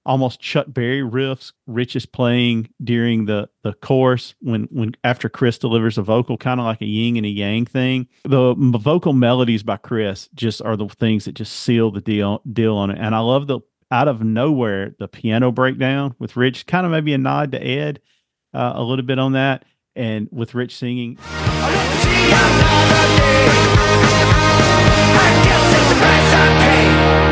B: almost Chuck Berry riffs Rich is playing during the chorus when after Chris delivers a vocal, kind of like a yin and a yang thing. The vocal melodies by Chris just are the things that just seal the deal on it. And I love the out of nowhere the piano breakdown with Rich, kind of maybe a nod to Ed a little bit on that, and with Rich singing.
E: I don't see another day. I guess it's the price I pay.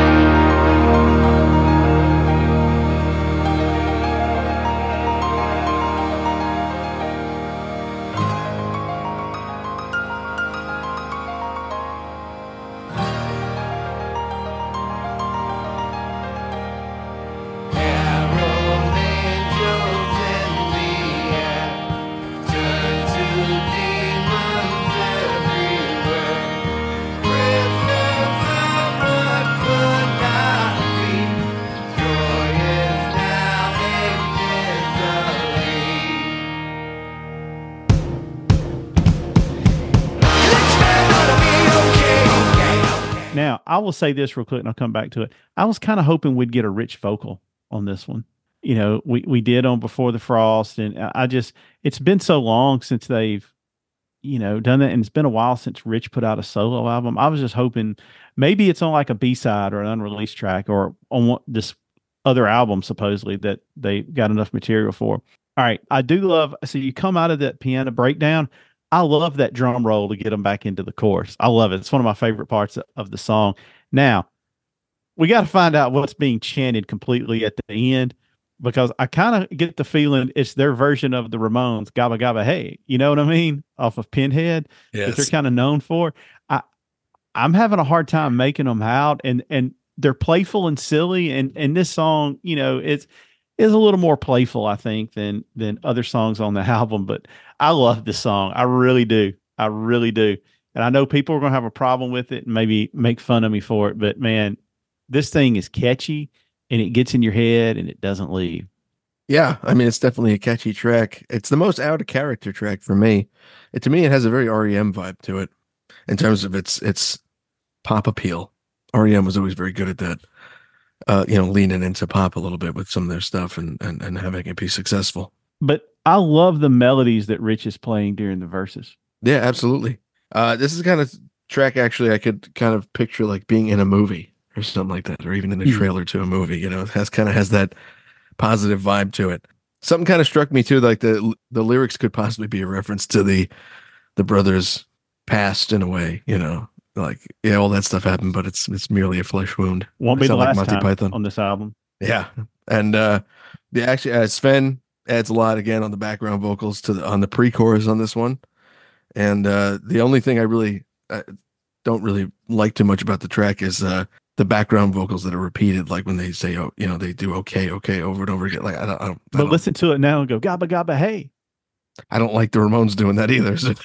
B: Now, I will say this real quick and I'll come back to it. I was kind of hoping we'd get a Rich vocal on this one. You know, we did on Before the Frost, and it's been so long since they've, you know, done that. And it's been a while since Rich put out a solo album. I was just hoping maybe it's on like a B-side or an unreleased track or on this other album, supposedly, that they got enough material for. All right. I do love, so you come out of that piano breakdown. I love that drum roll to get them back into the chorus. I love it. It's one of my favorite parts of the song. Now, we got to find out what's being chanted completely at the end, because I kind of get the feeling it's their version of the Ramones, Gabba Gabba Hey. You know what I mean? Off of Pinhead,
A: Yes.
B: that they're kind of known for. I'm having a hard time making them out, and they're playful and silly. And this song, you know, is a little more playful, I think, than other songs on the album. But I love this song. I really do. I really do. And I know people are going to have a problem with it and maybe make fun of me for it. But man, this thing is catchy and it gets in your head and it doesn't leave.
C: Yeah, I mean, it's definitely a catchy track. It's the most out of character track for me. To me, it has a very REM vibe to it in terms of its pop appeal. REM was always very good at that. Leaning into pop a little bit with some of their stuff and having it be successful.
B: But I love the melodies that Rich is playing during the verses.
C: Yeah, absolutely. This is kind of track actually I could kind of picture like being in a movie or something like that, or even in a trailer to a movie. You know, it has that positive vibe to it. Something kind of struck me too, like the lyrics could possibly be a reference to the brothers' past in a way. You know, like all that stuff happened, but it's merely a flesh wound.
B: Won't be the
C: Sound like
B: last
C: Monty
B: time
C: Python.
B: on this album.
C: Yeah, and Sven adds a lot again on the background vocals on the pre-chorus on this one, and the only thing I really don't really like too much about the track is the background vocals that are repeated, like when they say, "Oh, you know," they do "okay, okay" over and over again. Like I don't.
B: But listen to it now and go Gabba Gabba Hey.
C: I don't like the Ramones doing that either. So.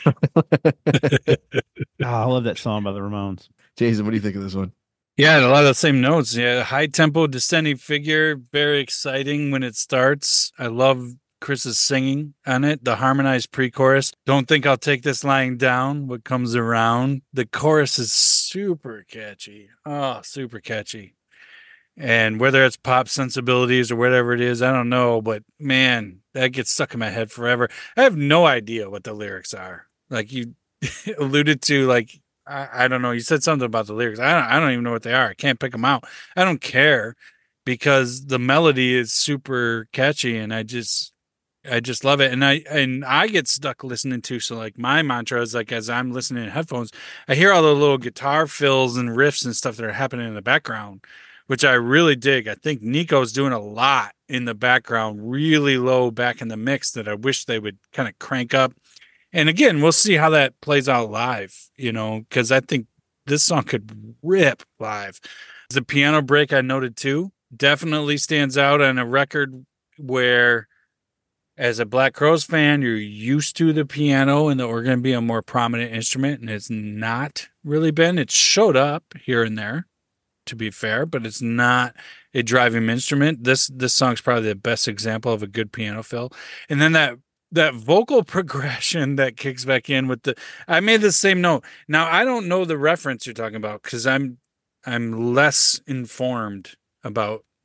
B: I love that song by the Ramones.
C: Jason, what do you think of this one?
A: Yeah, a lot of the same notes. Yeah, high tempo, descending figure, very exciting when it starts. I love Chris's singing on it. The harmonized pre-chorus. Don't think I'll take this lying down. What comes around. The chorus is super catchy. Oh, super catchy. And whether it's pop sensibilities or whatever it is, I don't know. But man, that gets stuck in my head forever. I have no idea what the lyrics are. Like you alluded to, like, I don't know. You said something about the lyrics. I don't even know what they are. I can't pick them out. I don't care because the melody is super catchy and I just love it. And I get stuck listening to, so like my mantra is like, as I'm listening to headphones, I hear all the little guitar fills and riffs and stuff that are happening in the background, which I really dig. I think Nico's doing a lot in the background, really low back in the mix that I wish they would kind of crank up. And again, we'll see how that plays out live, you know, because I think this song could rip live. The piano break I noted too definitely stands out on a record where, as a Black Crowes fan, you're used to the piano and the organ being a more prominent instrument, and it's not really been. It showed up here and there, to be fair, but it's not a driving instrument. This song's probably the best example of a good piano fill. And then that vocal progression that kicks back in with I made the same note. Now I don't know the reference you're talking about because I'm less informed about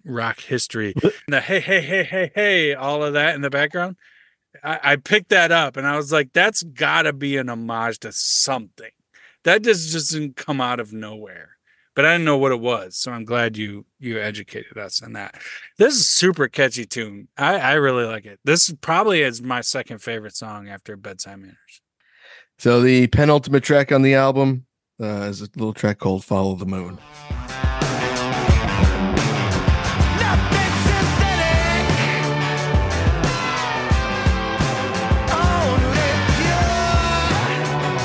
A: rock history. The hey, all of that in the background. I picked that up and I was like, that's gotta be an homage to something. That just didn't come out of nowhere. But I didn't know what it was, so I'm glad you educated us on that. This is a super catchy tune. I really like it. This probably is my second favorite song after Bedside Manners.
C: So the penultimate track on the album is a little track called Follow the Moon.
E: Nothing synthetic, only pure.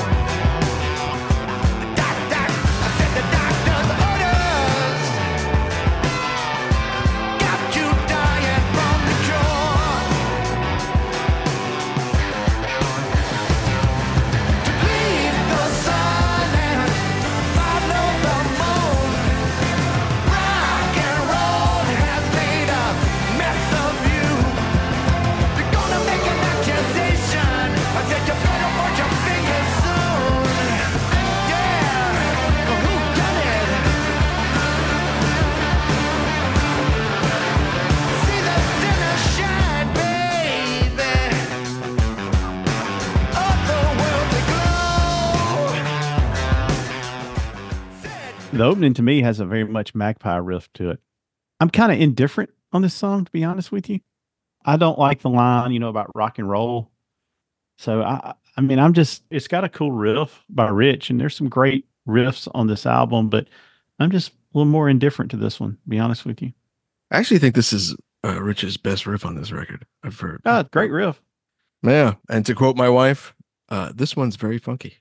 E: The doctor, I said the doctor's orders got you dying from the cure. To bleed the sun and follow the moon. Rock and roll has made a mess of you. You're gonna make an accusation. I said you better watch your fingers soon. Yeah, who done it? See the sinner shine, baby. Otherworldly glow.
B: The opening to me has a very much Magpie riff to it. I'm kind of indifferent on this song, to be honest with you. I don't like the line, about rock and roll. So I mean, it's got a cool riff by Rich, and there's some great riffs on this album, but I'm just a little more indifferent to this one, to be honest with you.
C: I actually think this is Rich's best riff on this record I've heard.
B: Great riff.
C: Yeah, and to quote my wife, this one's very funky.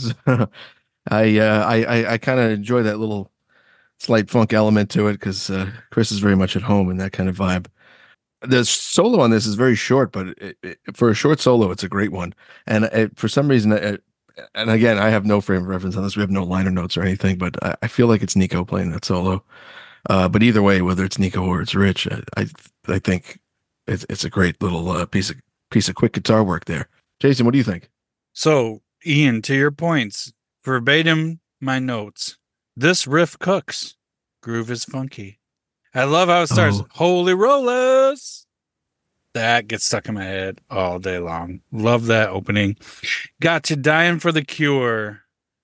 C: I kind of enjoy that little slight funk element to it because Chris is very much at home in that kind of vibe. The solo on this is very short, but for a short solo, it's a great one. And for some reason, and again, I have no frame of reference on this. We have no liner notes or anything, but I feel like it's Nico playing that solo. But either way, whether it's Nico or it's Rich, I think it's a great little piece of quick guitar work there. Jason, what do you think?
A: So, Ian, to your points, verbatim my notes. This riff cooks. Groove is funky. I love how it starts.
C: Oh.
A: Holy rollers. That gets stuck in my head all day long. Love that opening. Got you dying for the cure.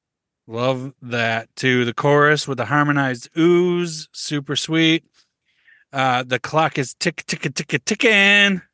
A: Love that too. The chorus with the harmonized ooze. Super sweet. The clock is ticking.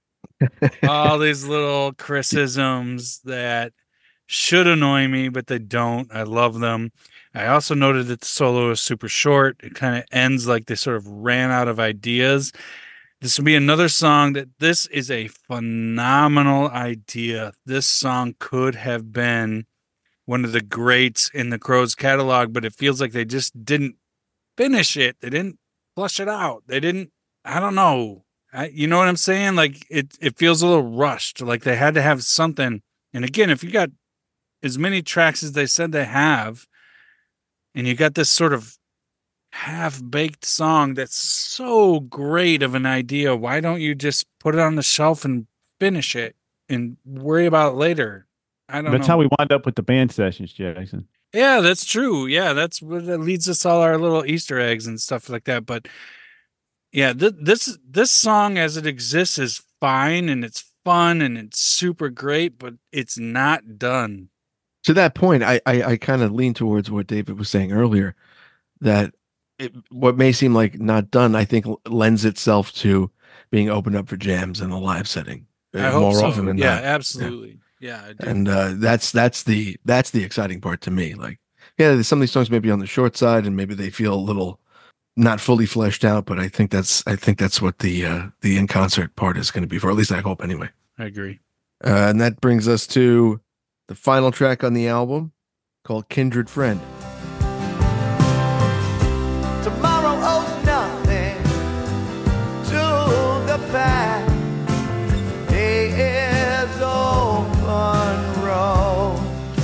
A: All these little Chrisisms that should annoy me, but they don't. I love them. I also noted that the solo is super short. It kind of ends like they sort of ran out of ideas. This will be another song this is a phenomenal idea. This song could have been one of the greats in the Crowes catalog, but it feels like they just didn't finish it. They didn't flush it out. They didn't, I don't know. You know what I'm saying? Like it feels a little rushed. Like they had to have something. And again, if you got as many tracks as they said they have, and you got this sort of half-baked song that's so great of an idea, why don't you just put it on the shelf and finish it and worry about it later? I don't know.
B: That's how we wind up with the band sessions, Jason.
A: Yeah, that's true. Yeah, that's what leads us all our little Easter eggs and stuff like that. But yeah, this song as it exists is fine and it's fun and it's super great, but it's not done.
C: To that point, I kind of lean towards what David was saying earlier, that what may seem like not done, I think lends itself to being opened up for jams in a live setting.
A: I hope so.
C: Often than
A: Yeah,
C: not.
A: absolutely. Yeah, I do.
C: And that's the exciting part to me. Like, yeah, some of these songs may be on the short side, and maybe they feel a little not fully fleshed out. But I think that's what the in concert part is going to be for. At least I hope, anyway.
A: I agree.
C: And that brings us to the final track on the album, called "Kindred Friend."
E: Tomorrow owes nothing to the past. Day is open road.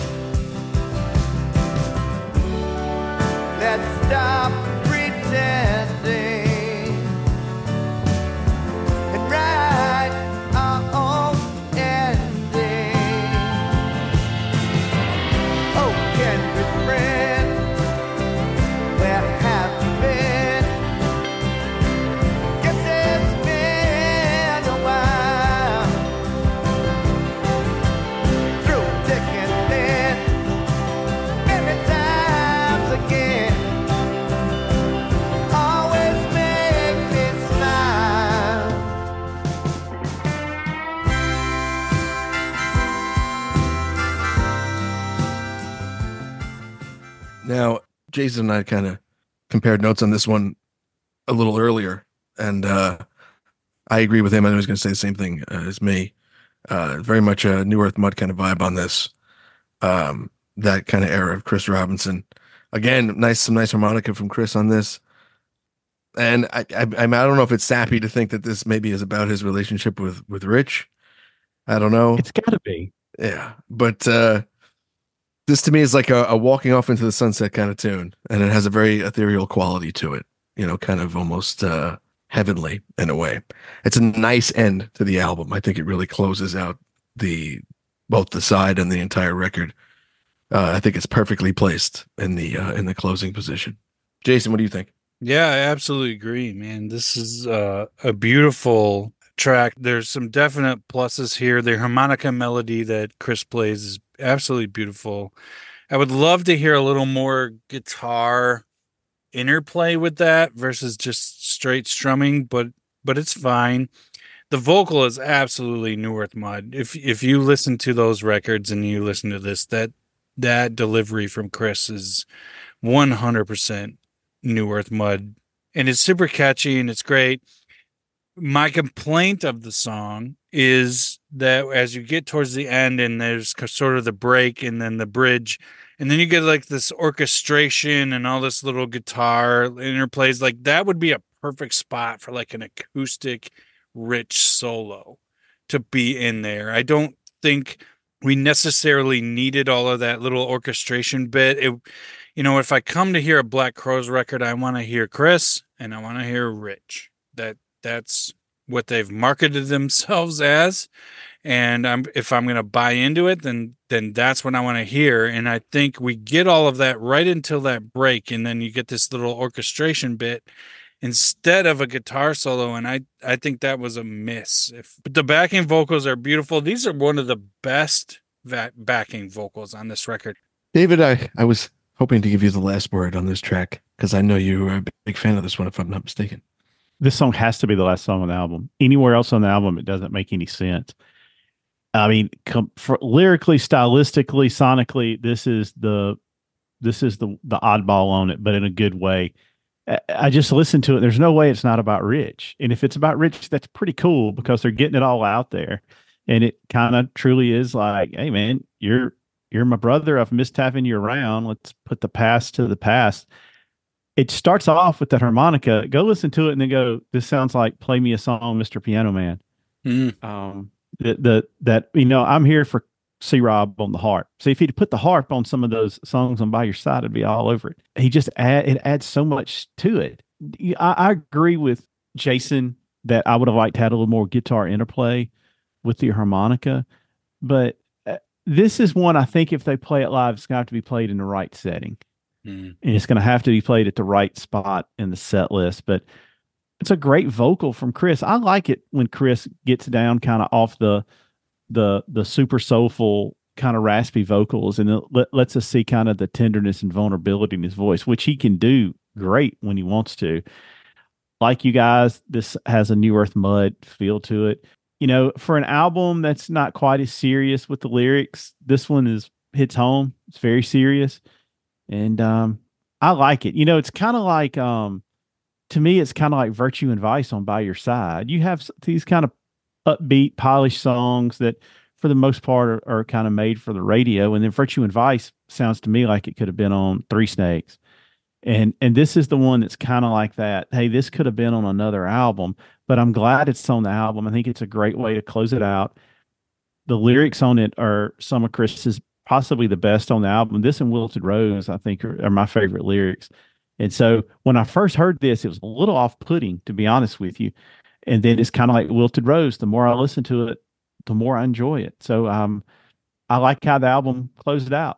E: Let's stop pretending and write our own ending. Oh, kindred friend.
C: Now, Jason and I kind of compared notes on this one a little earlier, and I agree with him. I was going to say the same thing as me. Very much a New Earth Mud kind of vibe on this. That kind of era of Chris Robinson. Again, some nice harmonica from Chris on this. And I don't know if it's sappy to think that this maybe is about his relationship with Rich. I don't know.
B: It's got to be.
C: Yeah, but this to me is like a walking off into the sunset kind of tune, and it has a very ethereal quality to it. You know, kind of almost heavenly in a way. It's a nice end to the album. I think it really closes out both the side and the entire record. I think it's perfectly placed in the closing position. Jason, what do you think?
A: Yeah, I absolutely agree, man. This is a beautiful track. There's some definite pluses here. The harmonica melody that Chris plays is absolutely beautiful. I would love to hear a little more guitar interplay with that versus just straight strumming, but it's fine. The vocal is absolutely New Earth Mud. If you listen to those records and you listen to this, that delivery from Chris is 100% New Earth Mud, and it's super catchy and it's great. My complaint of the song is that as you get towards the end and there's sort of the break and then the bridge, and then you get like this orchestration and all this little guitar interplays, like that would be a perfect spot for like an acoustic rich solo to be in there. I don't think we necessarily needed all of that little orchestration bit. If I come to hear a Black Crowes record, I want to hear Chris and I want to hear Rich. That's what they've marketed themselves as. And if I'm going to buy into it, then that's what I want to hear. And I think we get all of that right until that break. And then you get this little orchestration bit instead of a guitar solo. And I think that was a miss. But the backing vocals are beautiful. These are one of the best backing vocals on this record.
C: David, I was hoping to give you the last word on this track because I know you are a big fan of this one, if I'm not mistaken.
B: This song has to be the last song on the album. Anywhere else on the album, it doesn't make any sense. I mean, lyrically, stylistically, sonically, this is the oddball on it, but in a good way. I just listened to it. There's no way it's not about Rich. And if it's about Rich, that's pretty cool because they're getting it all out there. And it kind of truly is like, hey man, you're my brother. I've missed having you around. Let's put the past to the past. It starts off with that harmonica. Go listen to it and then go, this sounds like Play Me a Song, Mr. Piano Man.
A: Mm.
B: I'm here for C-Rob on the harp. So if he'd put the harp on some of those songs on By Your Side, it'd be all over it. It adds so much to it. I agree with Jason that I would have liked to have a little more guitar interplay with the harmonica, but this is one I think if they play it live, it's going to have to be played in the right setting. And it's going to have to be played at the right spot in the set list. But it's a great vocal from Chris. I like it when Chris gets down kind of off the super soulful kind of raspy vocals, and it lets us see kind of the tenderness and vulnerability in his voice, which he can do great when he wants to. Like you guys, this has a New Earth Mud feel to it. For an album that's not quite as serious with the lyrics, this one hits home. It's very serious. And I like it. It's kind of like to me, it's kind of like Virtue and Vice on By Your Side. You have these kind of upbeat, polished songs that for the most part are kind of made for the radio. And then Virtue and Vice sounds to me like it could have been on Three Snakes. And this is the one that's kind of like that. Hey, this could have been on another album, but I'm glad it's on the album. I think it's a great way to close it out. The lyrics on it are some of Chris's possibly the best on the album. This and Wilted Rose, I think, are my favorite lyrics. And so when I first heard this, it was a little off-putting, to be honest with you. And then it's kind of like Wilted Rose. The more I listen to it, the more I enjoy it. So I like how the album closed out.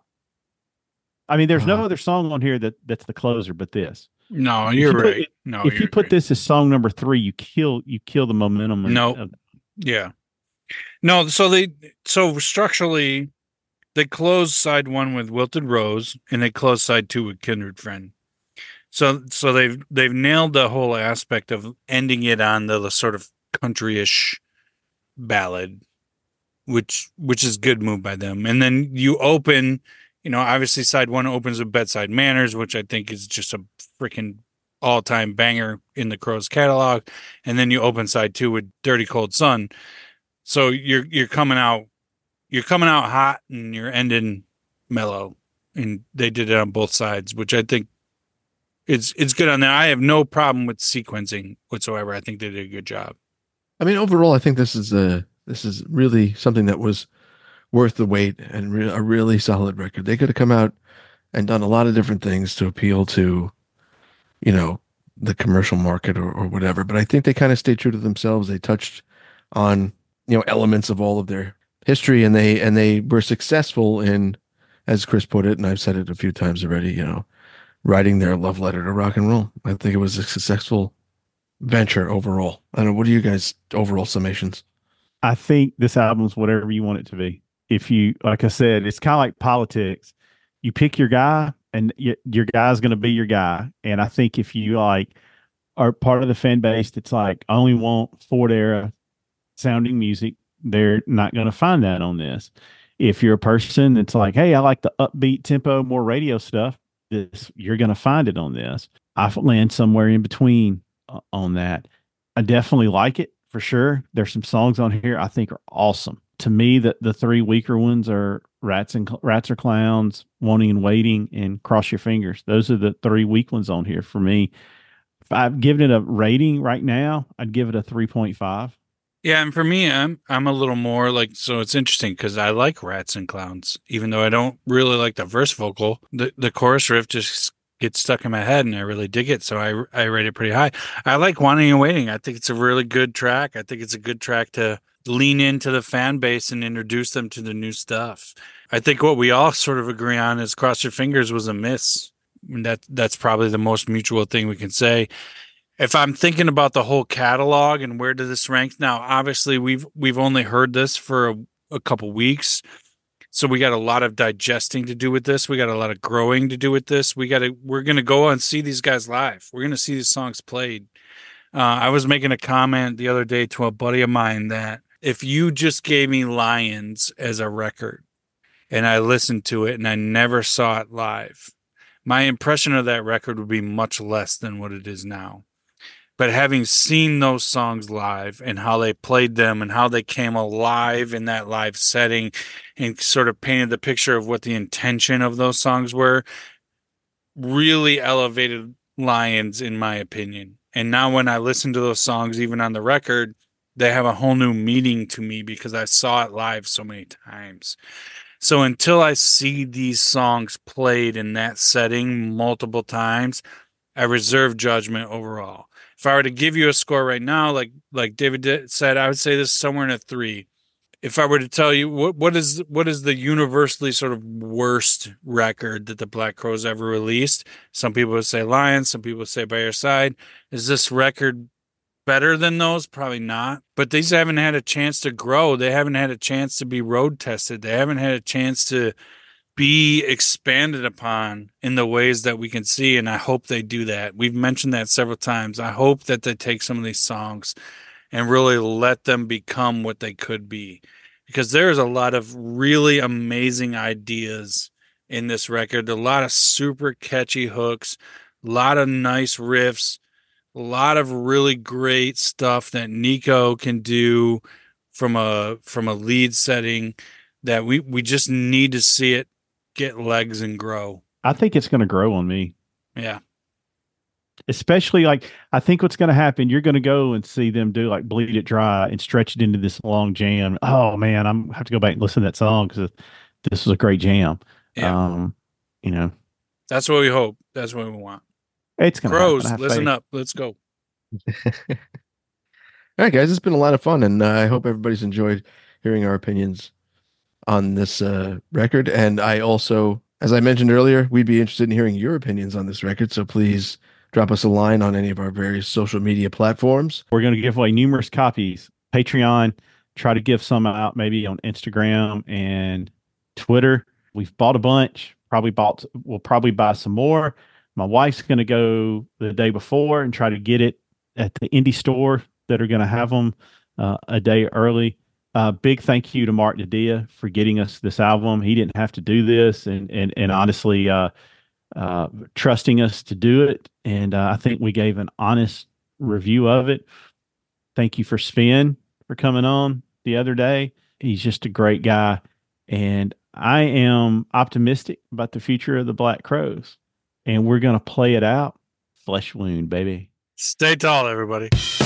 B: I mean, there's no other song on here that's the closer but this.
A: No, you're right.
B: If you put this as song number 3, you kill the momentum.
A: Yeah. No, so structurally they close side 1 with Wilted Rose and they close side 2 with Kindred Friend. So they've nailed the whole aspect of ending it on the sort of country-ish ballad, which is good move by them. And then you open obviously side one opens with Bedside Manners, which I think is just a freaking all-time banger in the Crowes catalog. And then you open side two with Dirty Cold Sun. So you're coming out hot and you're ending mellow. And they did it on both sides, which I think it's good on that. I have no problem with sequencing whatsoever. I think they did a good job.
C: I mean, overall, I think this is really something that was worth the wait and a really solid record. They could have come out and done a lot of different things to appeal to, the commercial market or whatever. But I think they kind of stayed true to themselves. They touched on, elements of all of their history, and they were successful in, as Chris put it, and I've said it a few times already, writing their love letter to rock and roll. I think it was a successful venture overall. I don't know. What are you guys' overall summations?
B: I think this album's whatever you want it to be. If you, like I said, it's kind of like politics. You pick your guy, and your guy's going to be your guy. And I think if you are part of the fan base that's like, I only want Ford era sounding music, they're not going to find that on this. If you're a person that's like, hey, I like the upbeat tempo, more radio stuff, you're going to find it on this. I land somewhere in between on that. I definitely like it for sure. There's some songs on here I think are awesome. To me, the three weaker ones are Rats or Clowns, Wanting and Waiting, and Cross Your Fingers. Those are the three weak ones on here for me. If I've given it a rating right now, I'd give it a 3.5.
A: Yeah, and for me, I'm a little more like, so it's interesting because I like Rats and Clowns, even though I don't really like the verse vocal. The chorus riff just gets stuck in my head, and I really dig it, so I rate it pretty high. I like Wanting and Waiting. I think it's a really good track. I think it's a good track to lean into the fan base and introduce them to the new stuff. I think what we all sort of agree on is Cross Your Fingers was a miss. That's probably the most mutual thing we can say. If I'm thinking about the whole catalog and where does this rank now, obviously we've only heard this for a couple weeks, so we got a lot of digesting to do with this. We got a lot of growing to do with this. We're gonna go and see these guys live. We're gonna see these songs played. I was making a comment the other day to a buddy of mine that if you just gave me Lions as a record and I listened to it and I never saw it live, my impression of that record would be much less than what it is now. But having seen those songs live and how they played them and how they came alive in that live setting and sort of painted the picture of what the intention of those songs were, really elevated Lions, in my opinion. And now when I listen to those songs, even on the record, they have a whole new meaning to me because I saw it live so many times. So until I see these songs played in that setting multiple times, I reserve judgment overall. If I were to give you a score right now, like David said, I would say this is somewhere in a 3. If I were to tell you what is the universally sort of worst record that the Black Crowes ever released, some people would say Lions, some people would say By Your Side. Is this record better than those? Probably not. But these haven't had a chance to grow. They haven't had a chance to be road tested. They haven't had a chance to be expanded upon in the ways that we can see, and I hope they do that. We've mentioned that several times. I hope that they take some of these songs and really let them become what they could be, because there's a lot of really amazing ideas in this record, a lot of super catchy hooks, a lot of nice riffs, a lot of really great stuff that Nico can do from a lead setting that we just need to see it get legs and grow.
B: I think it's going to grow on me.
A: Yeah.
B: Especially I think what's going to happen, you're going to go and see them do like Bleed It Dry and stretch it into this long jam. Oh man, I'm have to go back and listen to that song because this was a great jam.
A: Yeah. That's what we hope. That's what we want.
B: It's going to
A: Crowes, listen up. Let's go.
C: All right, guys, it's been a lot of fun, and I hope everybody's enjoyed hearing our opinions on this record. And I also, as I mentioned earlier, we'd be interested in hearing your opinions on this record. So please drop us a line on any of our various social media platforms.
B: We're going to give away numerous copies. Patreon, try to give some out maybe on Instagram and Twitter. We've bought a bunch. We'll probably buy some more. My wife's going to go the day before and try to get it at the indie store that are going to have them a day early. Big thank you to Mark Nadia for getting us this album. He didn't have to do this, and honestly, trusting us to do it. And I think we gave an honest review of it. Thank you for Sven for coming on the other day. He's just a great guy, and I am optimistic about the future of the Black Crowes. And we're going to play it out. Flesh Wound, baby.
A: Stay tall, everybody.